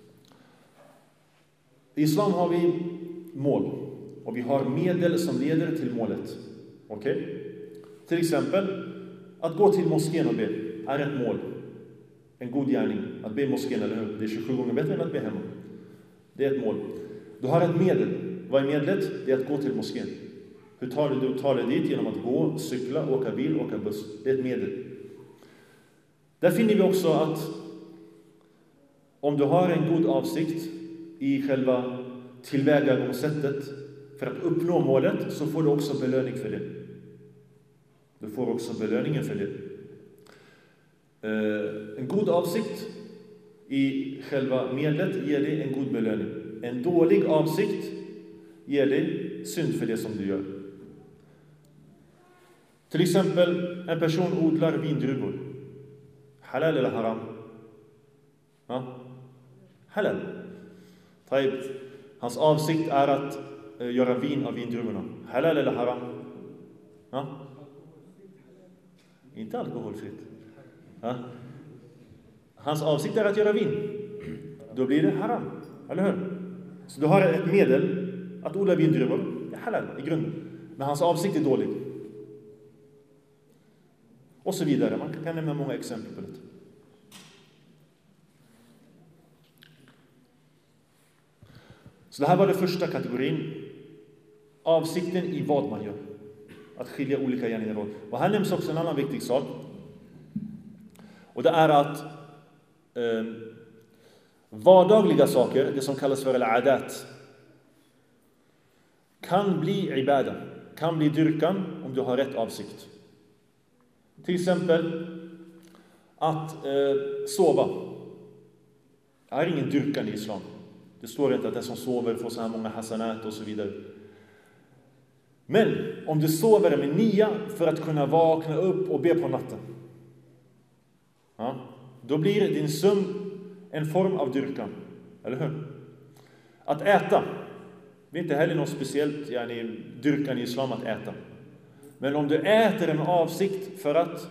I islam har vi mål och vi har medel som leder till målet. Okej? Okay? Till exempel att gå till moskén och be är ett mål. En god gärning. Att be i moskén, eller hur? Det är tjugosju gånger bättre än att be hemma. Det är ett mål. Du har ett medel. Vad är medlet? Det är att gå till moskén. Hur tar du, du tar dig dit? Genom att gå, cykla, åka bil, åka buss. Det är ett medel. Där finner vi också att om du har en god avsikt i själva tillvägagångssättet för att uppnå målet, så får du också belöning för det. Du får också belöningen för det. En god avsikt i själva medlet ger dig en god belöning. En dålig avsikt ger dig synd för det som du gör. Till exempel, en person odlar vindruvor. Halal eller haram? Ja? Halal. Hans avsikt är att göra vin av vindruvorna. Halal eller haram? Ja? Inte alkoholfritt. Ja? Hans avsikt är att göra vin. Då blir det haram. Eller hur? Så du har ett medel att odla vindruvor. Det är halal i grunden. Men hans avsikt är dålig. Och så vidare. Man kan nämna många exempel på det. Så det här var den första kategorin. Avsikten i vad man gör. Att skilja olika gärningar åt. Och här nämns också en annan viktig sak. Och det är att eh, vardagliga saker, det som kallas för al-adat, kan bli ibada, kan bli dyrkan om du har rätt avsikt. Till exempel att eh, sova är ingen dyrkan i islam. Det står inte att den som sover får så här många hasanat och så vidare. Men om du sover med nia för att kunna vakna upp och be på natten, ja, då blir din sömn en form av dyrkan. Eller hur? Att äta, det är inte heller något speciellt yani, dyrkan i islam att äta. Men om du äter en avsikt för att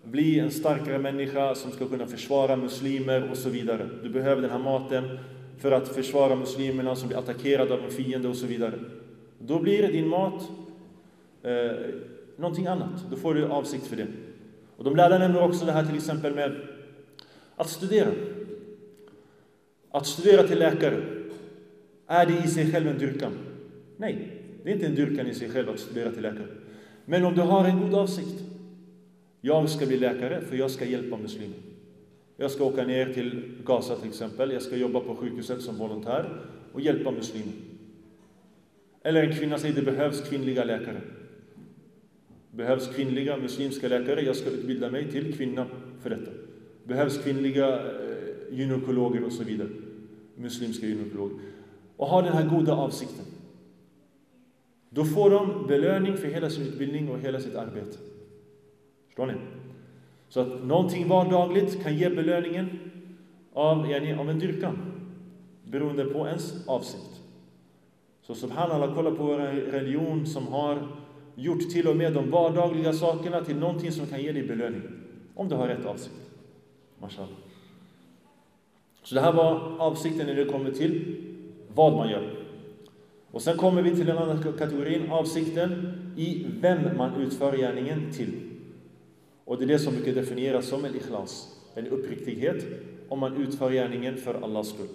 bli en starkare människa som ska kunna försvara muslimer och så vidare. Du behöver den här maten för att försvara muslimerna som blir attackerade av en fiende och så vidare. Då blir din mat eh, någonting annat. Då får du avsikt för det. Och de lärde nämner också det här till exempel med att studera. Att studera till läkare. Är det i sig själv en dyrkan? Nej, det är inte en dyrkan i sig själv att studera till läkare. Men om du har en god avsikt. Jag ska bli läkare för jag ska hjälpa muslimer. Jag ska åka ner till Gaza till exempel. Jag ska jobba på sjukhuset som volontär och hjälpa muslimer. Eller en kvinna säger det behövs kvinnliga läkare. Behövs kvinnliga muslimska läkare. Jag ska utbilda mig till kvinna för detta. Behövs kvinnliga eh, gynekologer och så vidare. Muslimska gynekologer. Och ha den här goda avsikten. Då får de belöning för hela sin utbildning och hela sitt arbete. Förstår ni? Så att någonting vardagligt kan ge belöningen av, yani, av en dyrkan. Beroende på ens avsikt. Så subhanallah, kolla på vår religion som har gjort till och med de vardagliga sakerna till någonting som kan ge dig belöning. Om du har rätt avsikt. Mashallah. Så det här var avsikten när det kommer till vad man gör. Och sen kommer vi till den andra kategorin, avsikten i vem man utför gärningen till. Och det är det som brukar definieras som en ikhlas, en uppriktighet, om man utför gärningen för Allahs skull.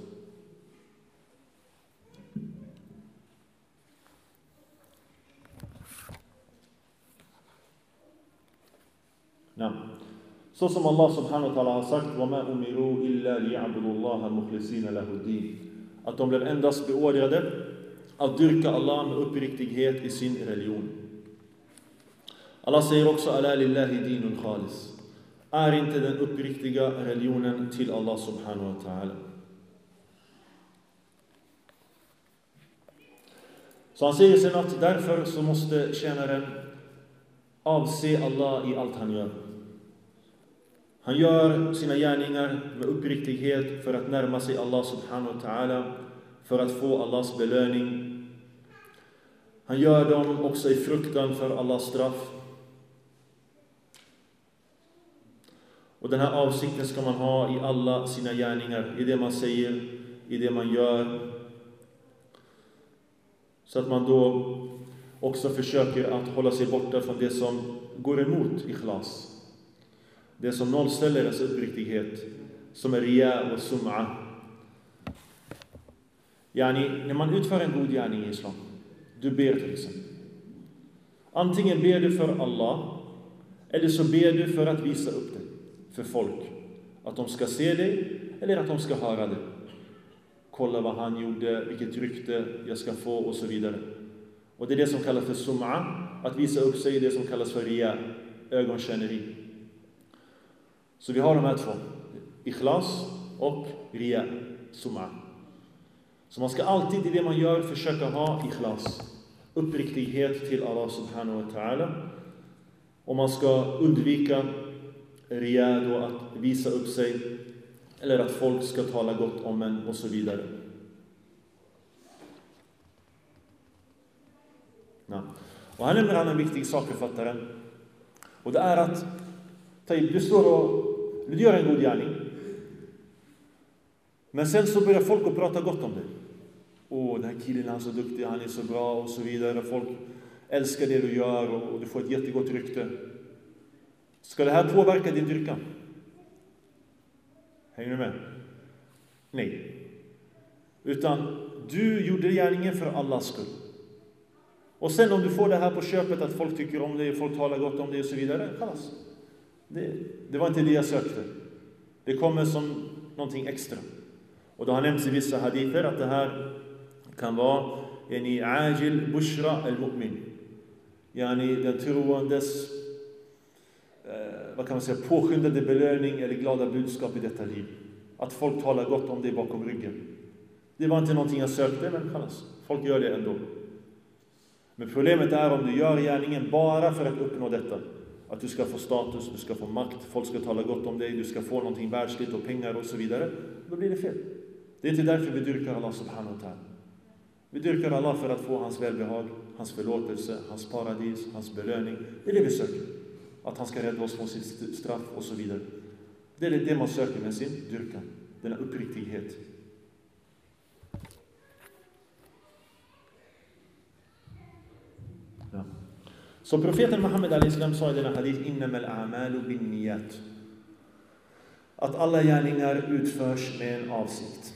Ja. Så som Allah subhanahu wa ta'ala har sagt, وَمَا أُمِرُوا إِلَّا لِيَعْبُدُوا اللَّهَ مُخْلِصِينَ لَهُ الدِّينَ, att de blev endast beordrade att dyrka Allah med uppriktighet i sin religion. Allah säger också Ala lillahi dinul khalis. Är inte den uppriktiga religionen till Allah subhanahu wa ta'ala. Så han säger sen att därför så måste tjänaren avse Allah i allt han gör. Han gör sina gärningar med uppriktighet för att närma sig Allah subhanahu wa ta'ala, för att få Allahs belöning. Han gör dem också i fruktan för Allahs straff. Och den här avsikten ska man ha i alla sina gärningar, i det man säger, i det man gör. Så att man då också försöker att hålla sig borta från det som går emot ikhlas. Det som nollställer ens uppriktighet, som är riya och sum'a. Yani, när man utför en god gärning i islam, du ber till exempel. Antingen ber du för Allah, eller så ber du för att visa upp dig för folk. Att de ska se dig, eller att de ska höra dig. Kolla vad han gjorde, vilket rykte jag ska få och så vidare. Och det är det som kallas för sum'a. Att visa upp sig är det som kallas för riya, ögonkänneri. Så vi har de här två. Ikhlas och riya, sum'a. Så man ska alltid i det man gör försöka ha ikhlas. Uppriktighet till Allah subhanahu wa ta'ala. Och man ska undvika riya då, att visa upp sig. Eller att folk ska tala gott om en och så vidare. Ja. Och här nämner han en viktig sak, författaren. Och det är att du står och du gör en god gärning. Men sen så börjar folk att prata gott om dig. Åh, den här killen är så duktig, han är så bra och så vidare. Folk älskar det du gör och du får ett jättegott rykte. Ska det här påverka din dyrkan? Hänger du med? Nej. Utan du gjorde gärningen för Allahs skull. Och sen om du får det här på köpet att folk tycker om dig, folk talar gott om dig och så vidare. Kallas. Det, det var inte det jag sökte. Det kommer som någonting extra. Och det har nämnts i vissa hadither att det här kan vara en i ajil bushra al-mu'min. Yani den troendes eh, vad kan man säga, påskyndade belöning eller glada budskap i detta liv. Att folk talar gott om dig bakom ryggen. Det var inte någonting jag sökte, men kallas. Folk gör det ändå. Men problemet är om du gör gärningen bara för att uppnå detta. Att du ska få status, du ska få makt, folk ska tala gott om dig, du ska få någonting världsligt och pengar och så vidare. Då blir det fel. Det är inte därför vi dyrkar Allah subhanahu wa ta'ala. Vi dyrkar Allah för att få hans välbehag, hans förlåtelse, hans paradis, hans belöning. Det är det vi söker. att han ska rädda oss från sitt straff och så vidare. Det är det man söker med sin dyrkan, denna uppriktighet. Ja. Så profeten Muhammed al-Islam sa i denna hadith: innamal a'malu binniyat. Att alla gärningar utförs med en avsikt.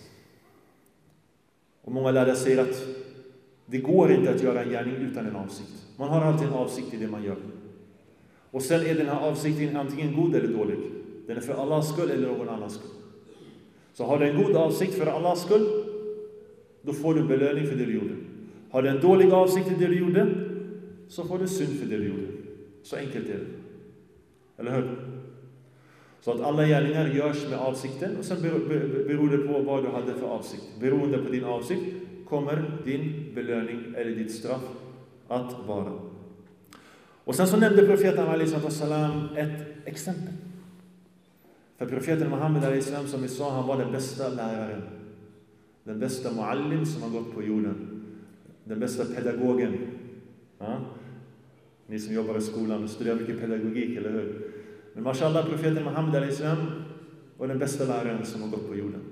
Och många lärare säger att det går inte att göra en gärning utan en avsikt. Man har alltid en avsikt i det man gör. Och sen är den här avsikten antingen god eller dålig. Den är för Allahs skull eller någon annans skull. Så har du en god avsikt för Allahs skull, då får du belöning för det du gjorde. Har du en dålig avsikt i det du gjorde, så får du synd för det du gjorde. Så enkelt är det. Eller hur? Så att alla gärningar görs med avsikten, och sen beror det på vad du hade för avsikt. Beroende på din avsikt kommer din belöning eller ditt straff att vara. Och sen så nämnde profeten alaihi salam ett exempel. För profeten Muhammed alaihi salam, som vi sa, han var den bästa läraren. Den bästa muallim som har gått på jorden. Den bästa pedagogen. Ja? Ni som jobbar i skolan studerar mycket pedagogik, eller hur? Men mashallah, profeten Muhammed alaihi salam var den bästa läraren som har gått på jorden.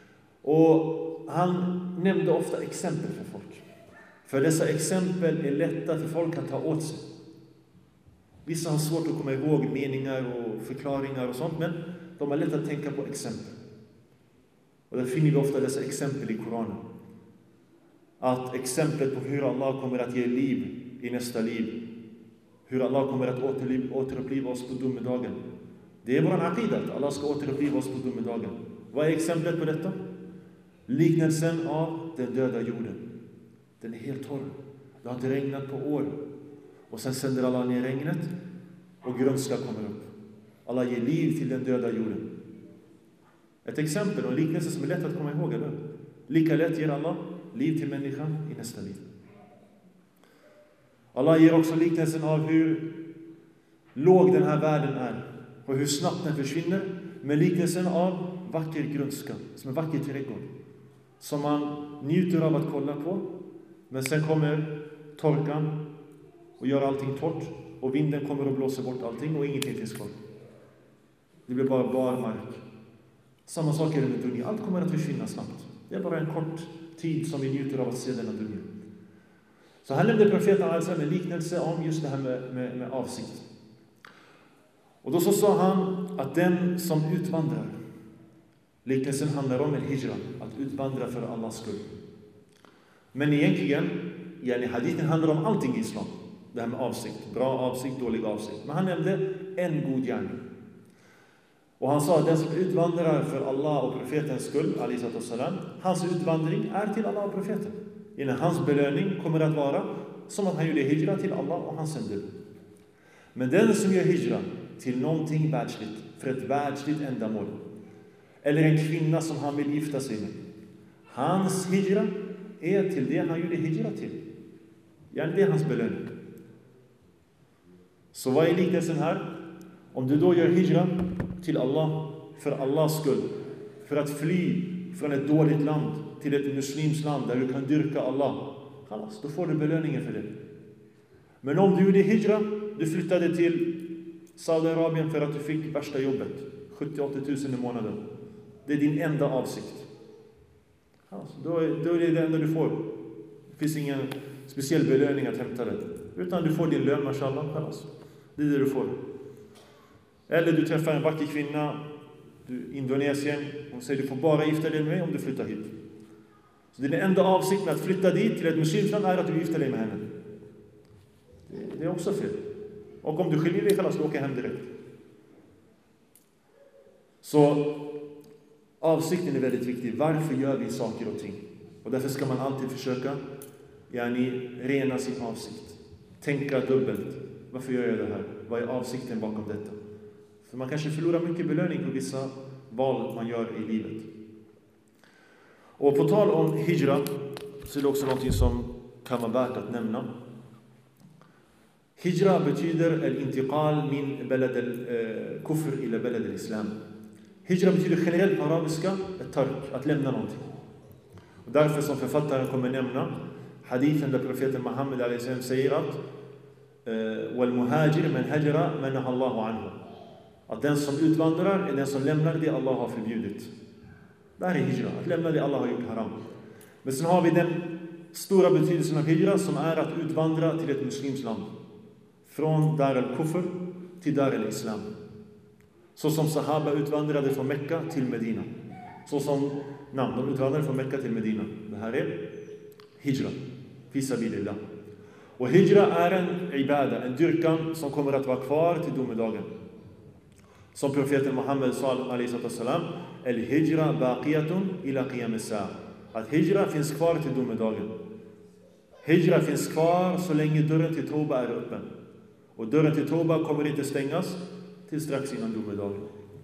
Och han nämnde ofta exempel för folk. För dessa exempel är lätta för folk att ta åt sig. Vissa har svårt att komma ihåg meningar och förklaringar och sånt, men de har lätt att tänka på exempel. Och där finner vi ofta dessa exempel i Koranen. Att exemplet på hur Allah kommer att ge liv i nästa liv. Hur Allah kommer att återliv, återuppliva oss på domedagen. Det är vår aqida att Allah ska återuppliva oss på domedagen. Vad är exemplet på detta? Liknelsen av den döda jorden. Den är helt torr. Det har inte regnat på år. Och sen sänder Allah ner regnet och grönska kommer upp. Allah ger liv till den döda jorden. Ett exempel och en liknelse som är lätt att komma ihåg. Eller? Lika lätt ger Allah liv till människan i nästa liv. Allah ger också liknelsen av hur låg den här världen är och hur snabbt den försvinner, med liknelsen av vacker grönska, som en vacker trädgård som man njuter av att kolla på, men sen kommer torkan och gör allting torrt, och vinden kommer och blåser bort allting och ingenting finns kvar. Det blir bara bar mark. Samma sak är det med dunya. Allt kommer att försvinna snabbt. Det är bara en kort tid som vi njuter av att se denna dunya. Så här nämnde profeten alltså en liknelse om just det här med, med, med avsikt. Och då så sa han att den som utvandrar, liknelsen handlar om en hijra, att utvandra för Allahs skull. Men egentligen, yani hadithen handlar om allting i islam. Det här med avsikt, bra avsikt, dålig avsikt. Men han nämnde en god gärning. Och han sa att den som utvandrar för Allah och profetens skull, alaihi salam, hans utvandring är till Allah och profeten. Innan hans belöning kommer att vara som att han gjorde hijra till Allah och hans sändebud. Men den som gör hijra till någonting världsligt, för ett världsligt ändamål, eller en kvinna som han vill gifta sig med, hans hijra är till det han gjorde hijra till. Ja, det är hans belöning. Så vad är liknelsen här? Om du då gör hijra till Allah för Allahs skull, för att fly från ett dåligt land till ett muslims land där du kan dyrka Allah, då får du belöningen för det. Men om du gjorde hijra, du flyttade till Saudiarabien för att du fick värsta jobbet, sjuttio till åttio tusen i månaden, det är din enda avsikt. Alltså, då, är, då är det det enda du får. Det finns ingen speciell belöning att hämta det, utan du får din lön, mashallah. Alltså. Det är det du får. Eller du träffar en vacker kvinna i Indonesien, hon säger du får bara gifta dig med mig om du flyttar hit. Så det är den enda avsikten med att flytta dit till ett muslimsland, är att du gifter dig med henne. Det, det är också fel. Och om du skiljer dig, så åker hem direkt. Så avsikten är väldigt viktig. Varför gör vi saker och ting? Och därför ska man alltid försöka yani, rena sin avsikt. Tänka dubbelt. Varför gör jag det här? Vad är avsikten bakom detta? För man kanske förlorar mycket belöning på vissa val man gör i livet. Och på tal om hijra så är det också något som kan vara värt att nämna. Hijra betyder al-intiqal min balad al-kufr ila balad al-islam. Hijra betyder generellt på arabiska ett tark, att lämna någonting. Och därför som författaren kommer nämna hadithen där profeten Muhammed alaihi salam säger att والمهاجر من هجر من نهى الله عنه. Att den som utvandrar är den som lämnar det Allah har förbjudit. Det här är hijra, att lämna det Allah har gjort haram. Men sen har vi den stora betydelsen av hijra som är att utvandra till ett muslims land. Från Dar al-Kufr till Dar al-Islam. Så som sahaba utvandrade från Mekka till Medina. Så som namn, de utvandrade från Mekka till Medina. Det här är hijra, fi sabilillah. Och hijra är en ibada, en dyrkan som kommer att vara kvar till domedagen. Som profeten Muhammed sallallahu wasallam, el-hijra baqiyatun ila qiyam as-sa'a. Att hijra finns kvar till domedagen. Hijra finns kvar så länge dörren till Toba är öppen. Och dörren till Toba kommer inte stängas till strax innan domedagen.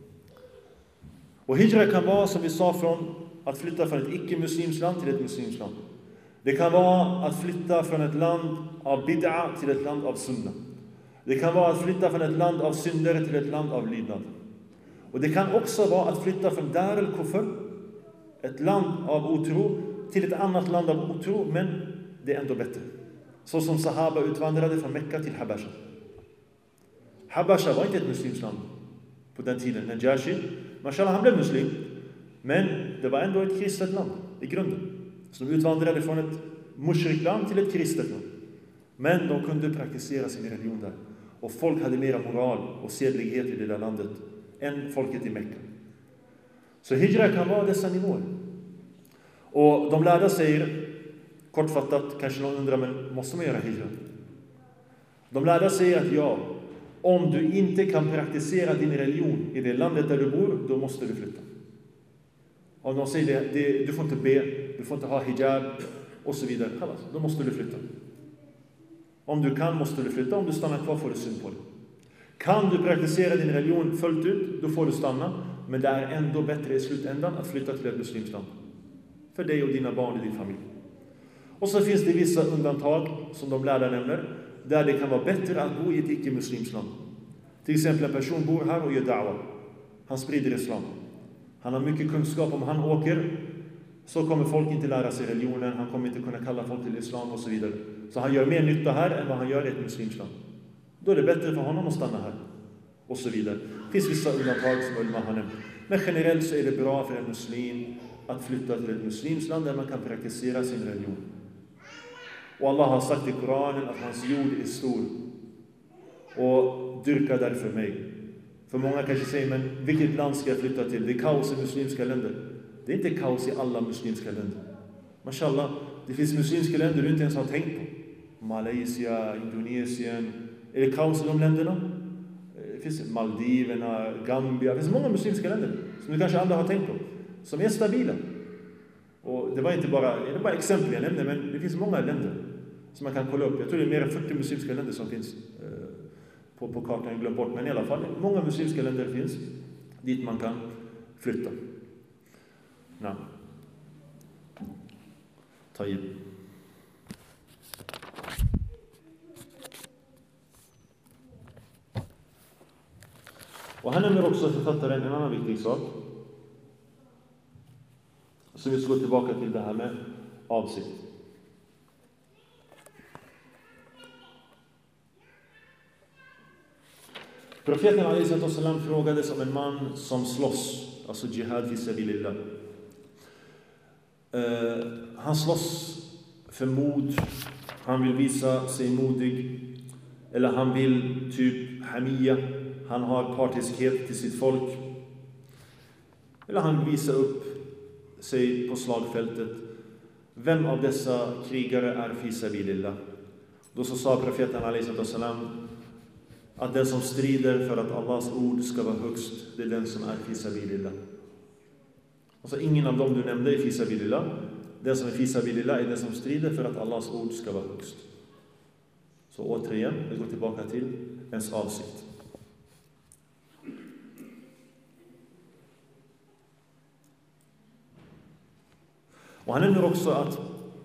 Och hijra kan vara, som vi sa, från att flytta från ett icke-muslimsland till ett muslimsland. Det kan vara att flytta från ett land av bid'a till ett land av sunna. Det kan vara att flytta från ett land av synder till ett land av lydnad. Och det kan också vara att flytta från Dar al-Kufr, ett land av otro, till ett annat land av otro, men det är ändå bättre. Så som sahaba utvandrade från Mekka till Habasha. Habasha var inte ett muslimsland på den tiden. Najashi, mashallah, han blev muslim, men det var ändå ett kristet land i grunden. Så de utvandrade från ett mushrikland till ett kristet land. Men de kunde praktisera sin religion där. Och folk hade mera moral och sedlighet i det där landet än folket i Mekka. Så hijra kan vara dessa nivåer. Och de lärda säger, kortfattat, kanske någon undrar, men måste man göra hijra? De lärda säger att ja, om du inte kan praktisera din religion i det landet där du bor, då måste du flytta. Om de säger det, det du får inte be, du får inte ha hijab och så vidare, då måste du flytta. Om du kan måste du flytta, om du stannar kvar får du synd på dig. Kan du praktisera din religion fullt ut, då får du stanna. Men det är ändå bättre i slutändan att flytta till ett muslimsland. För dig och dina barn i din familj. Och så finns det vissa undantag som de lärda nämner, där det kan vara bättre att bo i ett icke-muslimsland. Till exempel en person bor här och gör da'wah. Han sprider islam. Han har mycket kunskap. Om han åker så kommer folk inte lära sig religionen. Han kommer inte kunna kalla folk till islam och så vidare. Så han gör mer nytta här än vad han gör i ett muslimsland. Då är det bättre för honom att stanna här. Och så vidare. Det finns vissa undantag som Ulma har nämnt. Men generellt så är det bra för en muslim att flytta till ett muslimsland där man kan praktisera sin religion. Och Allah har sagt i Koranen att hans jord är stor. Och dyrka därför mig. För många kanske säger, men vilket land ska jag flytta till? Det är kaos i muslimska länder. Det är inte kaos i alla muslimska länder. Mashallah, det finns muslimska länder du inte ens har tänkt på. Malaysia, Indonesien. Är det kaos i de länderna? Det finns Maldiverna, Gambia. Det finns många muslimska länder som du kanske aldrig har tänkt på. Som är stabila. Och det var inte bara, det var bara exempel jag nämnde, men det finns många länder som man kan kolla upp. Jag tror det är mer än fyrtio muslimska länder som finns eh, på, på kartan, jag glömt bort. Men i alla fall, många muslimska länder finns dit man kan flytta. Nej. Ta i. Och här nämner också författaren en annan viktig sak. Så vi ska gå tillbaka till det här med avsikt. Profeten alaihi sallam frågades om en man som slåss, alltså jihad fi sabilillah. Uh, han slåss för mod, han vill visa sig modig, eller han vill typ hamia, han har partiskhet till sitt folk, eller han vill visa upp sig på slagfältet. Vem av dessa krigare är fi sabilillah? Då så sa profeten alaihi sallam att den som strider för att Allahs ord ska vara högst, det är den som är fi sabilillah. Alltså ingen av dem du nämnde är fi sabilillah. Den som är fi sabilillah är den som strider för att Allahs ord ska vara högst. Så återigen, vi går tillbaka till ens avsikt. Och han nämner också att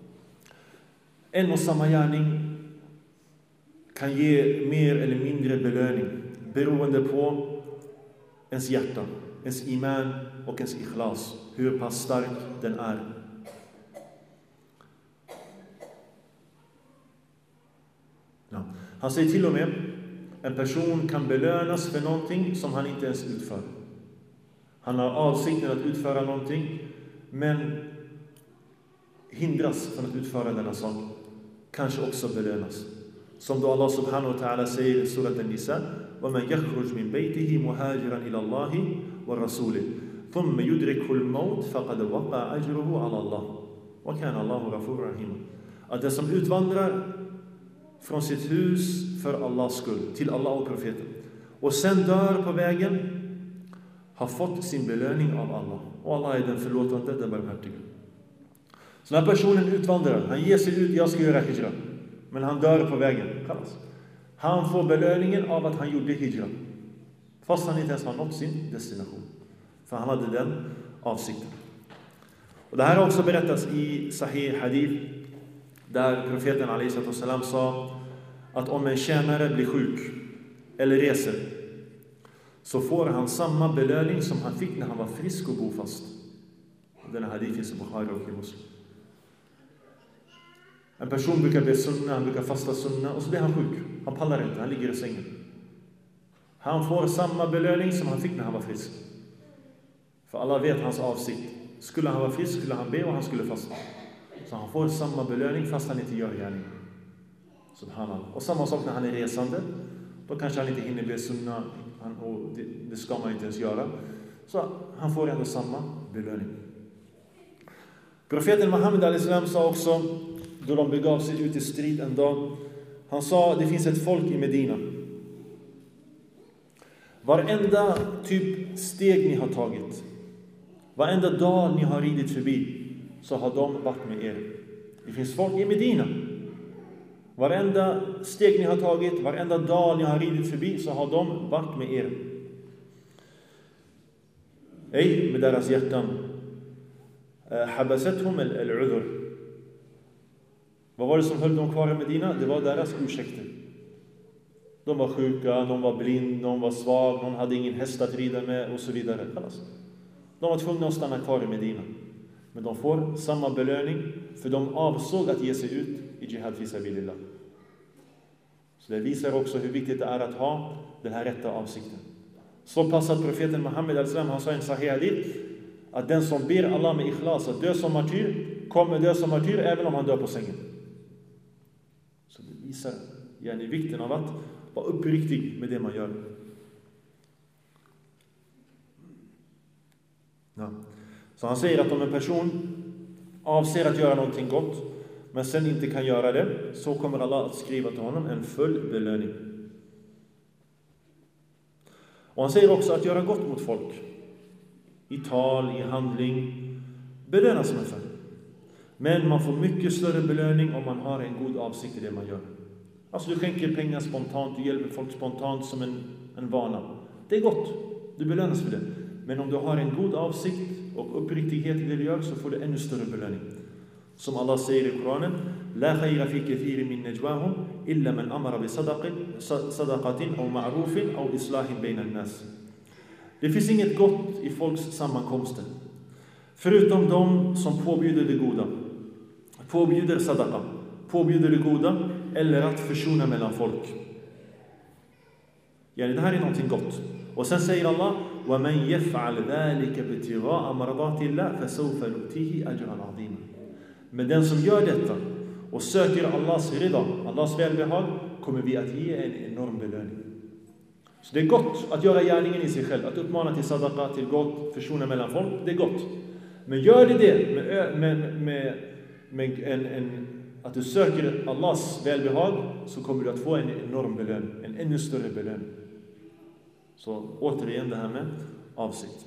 en och samma gärning kan ge mer eller mindre belöning beroende på ens hjärta, ens iman och ens ikhlas, hur pass stark den är. Ja. Han säger till och med, en person kan belönas för någonting som han inte ens utför. Han har avsikten att utföra någonting, men hindras från att utföra denna sak. Kanske också belönas. Som då Allah subhanahu wa ta'ala säger i surat An-Nisa: وَمَنْ يَخْرُجْ مِنْ بَيْتِهِ مُهَاجِرًا إِلَى اللَّهِ وَرَسُولِهِ ثُمَّ يُدْرِكْهُ الْمَوْتِ فَقَدْ وَقَعَ أَجْرُهُ عَلَى اللَّهِ وَكَانَ اللَّهُ غَفُورًا رَحِيمًا. Att den som utvandrar från sitt hus för Allahs skull, till Allah och profeten, och sen dör på vägen, har fått sin belöning av Allah. Och Allah är den förlåtande, den barmhärtiga. Så när personen utvandrar, han ger sig ut, jag ska göra hijra, men han dör på vägen, kallas. Han får belöningen av att han gjorde hijra, fast han inte ens har nått sin destination. För han hade den avsikten. Och det här har också berättats i Sahih Hadith, där profeten alaihi sallam sa att om en tjänare blir sjuk eller reser, så får han samma belöning som han fick när han var frisk och bofast. Denna hadith finns i Bukhari och i Muslim. En person brukar be sunna, han brukar fasta sunna, och så blir han sjuk. Han pallar inte, han ligger i sängen. Han får samma belöning som han fick när han var frisk. För alla vet hans avsikt. Skulle han vara frisk skulle han be och han skulle fasta. Så han får samma belöning fast han inte gör gärning. Subhanallah. Och samma sak när han är resande. Då kanske han inte hinner be sunna, han, och det, det ska man inte ens göra. Så han får ändå samma belöning. Profeten Muhammed alaihi salam sa också, då de begav sig ut i strid en dag, han sa, det finns ett folk i Medina. Varenda typ steg ni har tagit, varenda dal ni har ridit förbi, så har de varit med er. Det finns folk i Medina. Varenda steg ni har tagit, varenda dal ni har ridit förbi, så har de varit med er. Ej med deras hjärtan. Habasethum al-udhr. Vad var det som höll dem kvar i Medina? Det var deras ursäkter. De var sjuka, de var blind, de var svag, de hade ingen häst att rida med och så vidare. De var tvungna att stanna kvar i Medina. Men de får samma belöning, för de avsåg att ge sig ut i jihad fi sabilillah. Så det visar också hur viktigt det är att ha den här rätta avsikten. Så pass att profeten Muhammed al-Islam, han sa i en sahih hadith, att den som ber Allah med ikhlas att dö som martyr, kommer dö som martyr även om han dör på sängen. Så det visar gärna vikten av att vara uppriktig med det man gör. Ja. Så han säger att om en person avser att göra någonting gott, men sen inte kan göra det, så kommer Allah att skriva till honom en full belöning. Och han säger också att göra gott mot folk, i tal, i handling, belönas man för. Men man får mycket större belöning om man har en god avsikt i det man gör. Alltså du skänker pengar spontant, du hjälper folk spontant som en, en vana. Det är gott, du belönas för det. Men om du har en god avsikt och uppriktighet i det du gör, så får du ännu större belöning. Som Allah säger i Koranen: La khayra fi kathirin min najwahum illa man amara bi sadaqatin aw ma'rufin aw islahin bayna an-nas. Det finns inget gott i folks sammankomster, förutom de som påbjuder det goda, påbjuder sadaqa, påbjuder det goda, eller att försona mellan folk. Ja, det här är någonting gott. Och sen säger Allah: وَمَنْ يَفْعَلْ ذَلِكَ بِتِغَاءَ مَرْضَاتِ اللَّهِ فَسَوْفَ نُؤْتِيهِ أَجْرًا عَظِيمًا. Men den som gör detta och söker Allahs rida, Allahs välbehag, kommer vi att ge en enorm belöning. Så det är gott att göra gärningen i sig själv, att uppmana till sadaqa, till gott, försona mellan folk, det är gott. Men gör det det med, med, med, med en, en, att du söker Allahs välbehag, så kommer du att få en enorm belöning, en ännu större belöning. Så återigen det här med avsikt.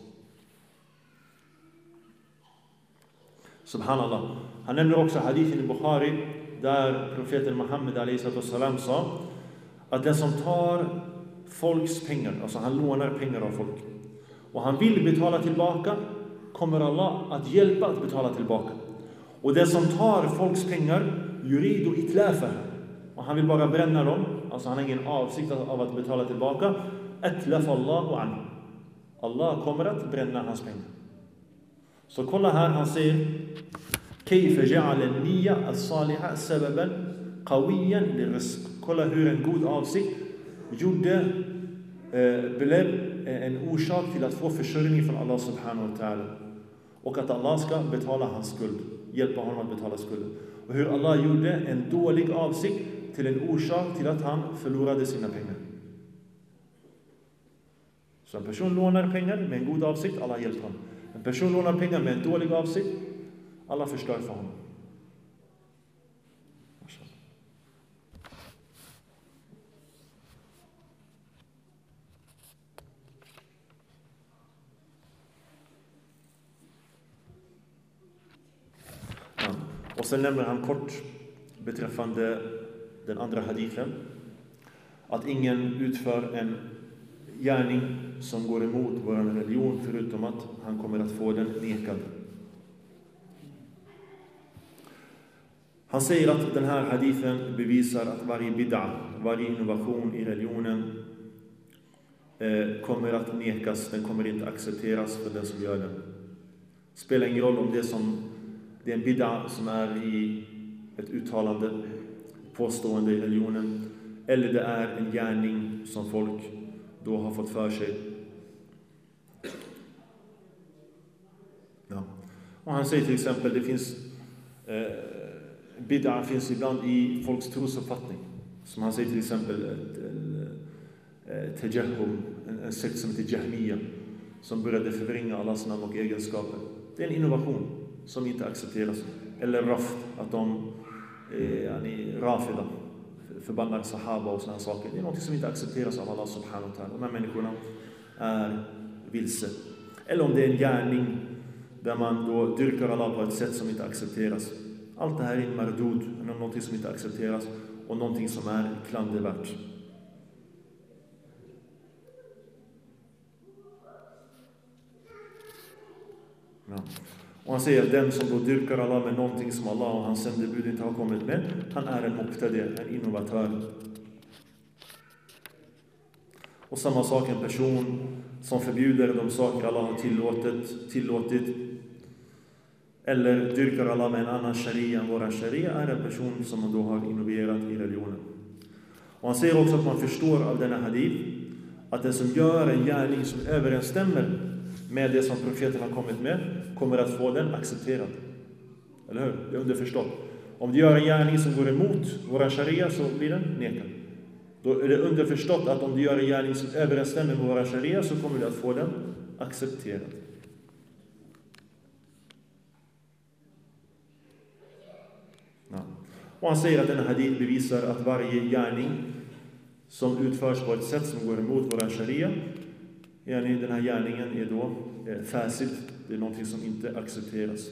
Subhanallah. Han nämner också hadithen i Bukhari, där profeten Muhammed alaihi sallam sa att den som tar folks pengar, alltså han lånar pengar av folk, och han vill betala tillbaka, kommer Allah att hjälpa att betala tillbaka. Och den som tar folks pengar, yuridu itlafa, och han vill bara bränna dem, alltså han har ingen avsikt av att betala tillbaka, atlafa Allahu anhu. Allah kommer att bränna hans pengar. Så kolla här, han säger: كيف جعل النية الصالحة سببا qawiyan lirizq. Kolla hur en god avsikt gjorde, eh, blev en orsak till att få försörjning från Allah subhanahu wa ta'ala. Och att Allah ska betala hans skuld. Hjälpa honom att betala skulden. Och hur Allah gjorde en dålig avsikt till en orsak till att han förlorade sina pengar. Så en person lånar pengar med en god avsikt, Allah hjälper honom. En person lånar pengar med en dålig avsikt, Allah förstör för honom. Ja. Och sen nämner han kort beträffande den andra hadithen att ingen utför en gärning som går emot vår religion förutom att han kommer att få den nekad. Han säger att den här hadithen bevisar att varje bid'a, varje innovation i religionen eh, kommer att nekas, den kommer inte accepteras för den som gör den. Spelar ingen roll om det, som, det är en bid'a som är i ett uttalande, påstående i religionen, eller det är en gärning som folk då har fått för sig. Ja. Och han säger till exempel, det finns eh, bid'a finns ibland i folks trosuppfattning. Som han säger till exempel ett, ett, tajahum, en, en sekt som heter Jahmiya, som började förvränga Allahs namn och egenskaper. Det är en innovation som inte accepteras. Eller raft, att de är yani, rafida, förbannar sahaba och sådana saker. Det är något som inte accepteras av Allah subhanahu wa ta'ala. De här människorna är vilse. Eller om det är en gärning där man då dyrkar Allah på ett sätt som inte accepteras. Allt det här är en mardud, något som inte accepteras och något som är klandervärt. Ja. Och han säger att den som då dyrkar Allah med någonting som Allah och hans sändebud inte har kommit med, han är en mubtadi, en innovatör. Och samma sak en person som förbjuder de saker Allah har tillåtit, tillåtit eller dyrkar Allah med en annan sharia än våra sharia, är en person som då har innoverat i religionen. Och han säger också att man förstår av denna hadith att den som gör en gärning som överensstämmer med det som profeten har kommit med kommer att få den accepterad. Eller hur? Det är underförstått. Om du gör en gärning som går emot våra sharia så blir den nekad. Då är det underförstått att om du gör en gärning som överensstämmer med våra sharia så kommer du att få den accepterad. Ja. Och han säger att denna hadith bevisar att varje gärning som utförs på ett sätt som går emot våra sharia, yani den här gärningen är då eh, fäsid, det är någonting som inte accepteras.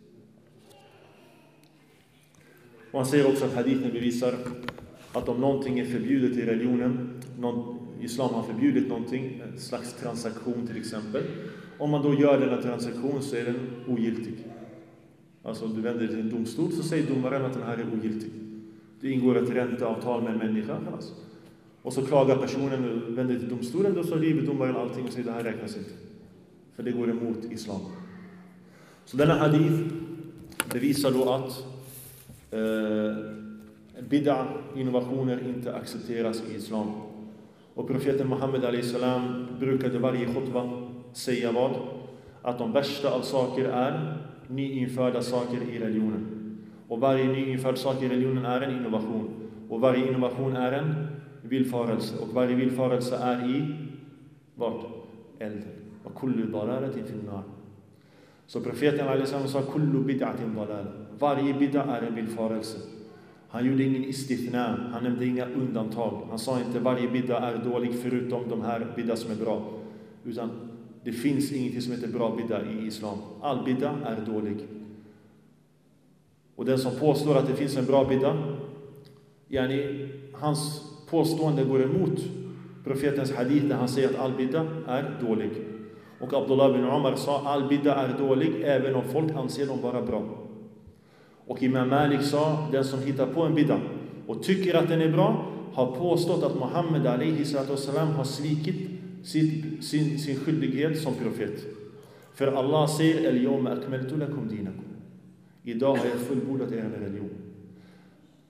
Och han säger också att hadithen bevisar att om någonting är förbjudet i religionen, någon, islam har förbjudit någonting, en slags transaktion till exempel, om man då gör denna transaktion så är den ogiltig. Alltså om du vänder dig till en domstol så säger domaren att den här är ogiltig. Det ingår ett ränteavtal med en människa. Alltså. Och så klagar personen och vänder till domstolen, då så river domaren allting och säger att det här räknas inte. För det går emot islam. Så denna hadith bevisar då att eh, bid'a, innovationer, inte accepteras i islam. Och profeten Muhammed alayhi salam brukade varje khutbah säga vad? Att de värsta av saker är nyinförda saker i religionen. Och varje nyinförd sak i religionen är en innovation. Och varje innovation är en villfarelse. Och varje villfarelse är i vad? Eld. Och kullu dalalatin finnar. Så profeten alayhi salam sa kullu bid'atin dalal. Varje bid'a är en villfarelse. Han gjorde ingen istithna, han nämnde inga undantag. Han sa inte varje bid'a är dålig förutom de här bid'a som är bra. Utan det finns ingenting som heter bra bid'a i islam. All bid'a är dålig. Och den som påstår att det finns en bra bid'a, yani, hans påstående går emot profetens hadith där han säger att all bid'a är dålig. Och Abdullah bin Umar sa all bid'a är dålig även om folk anser dem vara bra. Och Imam Malik sa, den som hittar på en bid'a och tycker att den är bra har påstått att Muhammed alayhi salatu wassalam har svikit sin, sin, sin skyldighet som profet. För Allah säger al-yawma akmaltu lakum dinakum. Idag har jag fullbordat er religion.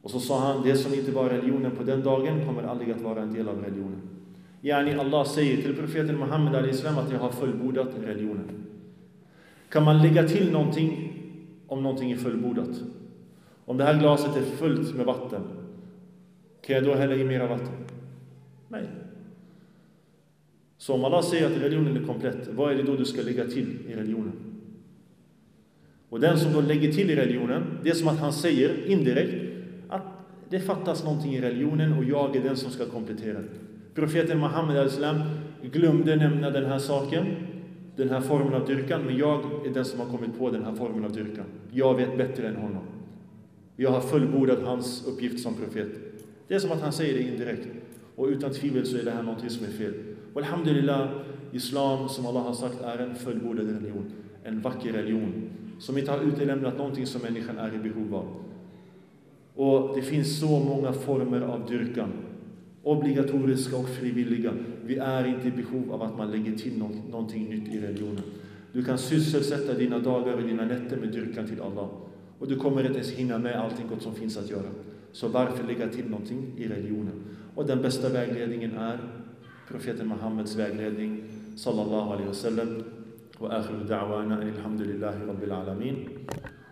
Och så sa han, det som inte var religionen på den dagen kommer aldrig att vara en del av religionen. Yani Allah säger till profeten Muhammed al-Islam att jag har fullbordat religionen. Kan man lägga till någonting om någonting är fullbordat? Om det här glaset är fullt med vatten, kan jag då hälla i mera vatten? Nej. Så om Allah säger att religionen är komplett, vad är det då du ska lägga till i religionen? Och den som då lägger till i religionen, det är som att han säger indirekt att det fattas någonting i religionen och jag är den som ska komplettera det. Profeten Muhammed al-Islam glömde nämna den här saken, den här formen av dyrkan, men jag är den som har kommit på den här formen av dyrkan. Jag vet bättre än honom. Jag har fullbordat hans uppgift som profet. Det är som att han säger det indirekt. Och utan tvivel så är det här någonting som är fel. Och alhamdulillah, Islam som Allah har sagt är en fullbordad religion. En vacker religion. Som inte har utelämnat någonting som människan är i behov av. Och det finns så många former av dyrkan. Obligatoriska och frivilliga. Vi är inte i behov av att man lägger till någonting nytt i religionen. Du kan sysselsätta dina dagar och dina nätter med dyrkan till Allah. Och du kommer inte ens hinna med allting gott som finns att göra. Så varför lägga till någonting i religionen? Och den bästa vägledningen är profeten Muhammeds vägledning sallallahu alaihi wasallam. Wa akhiru da'wana alhamdulillahi rabbil alamin.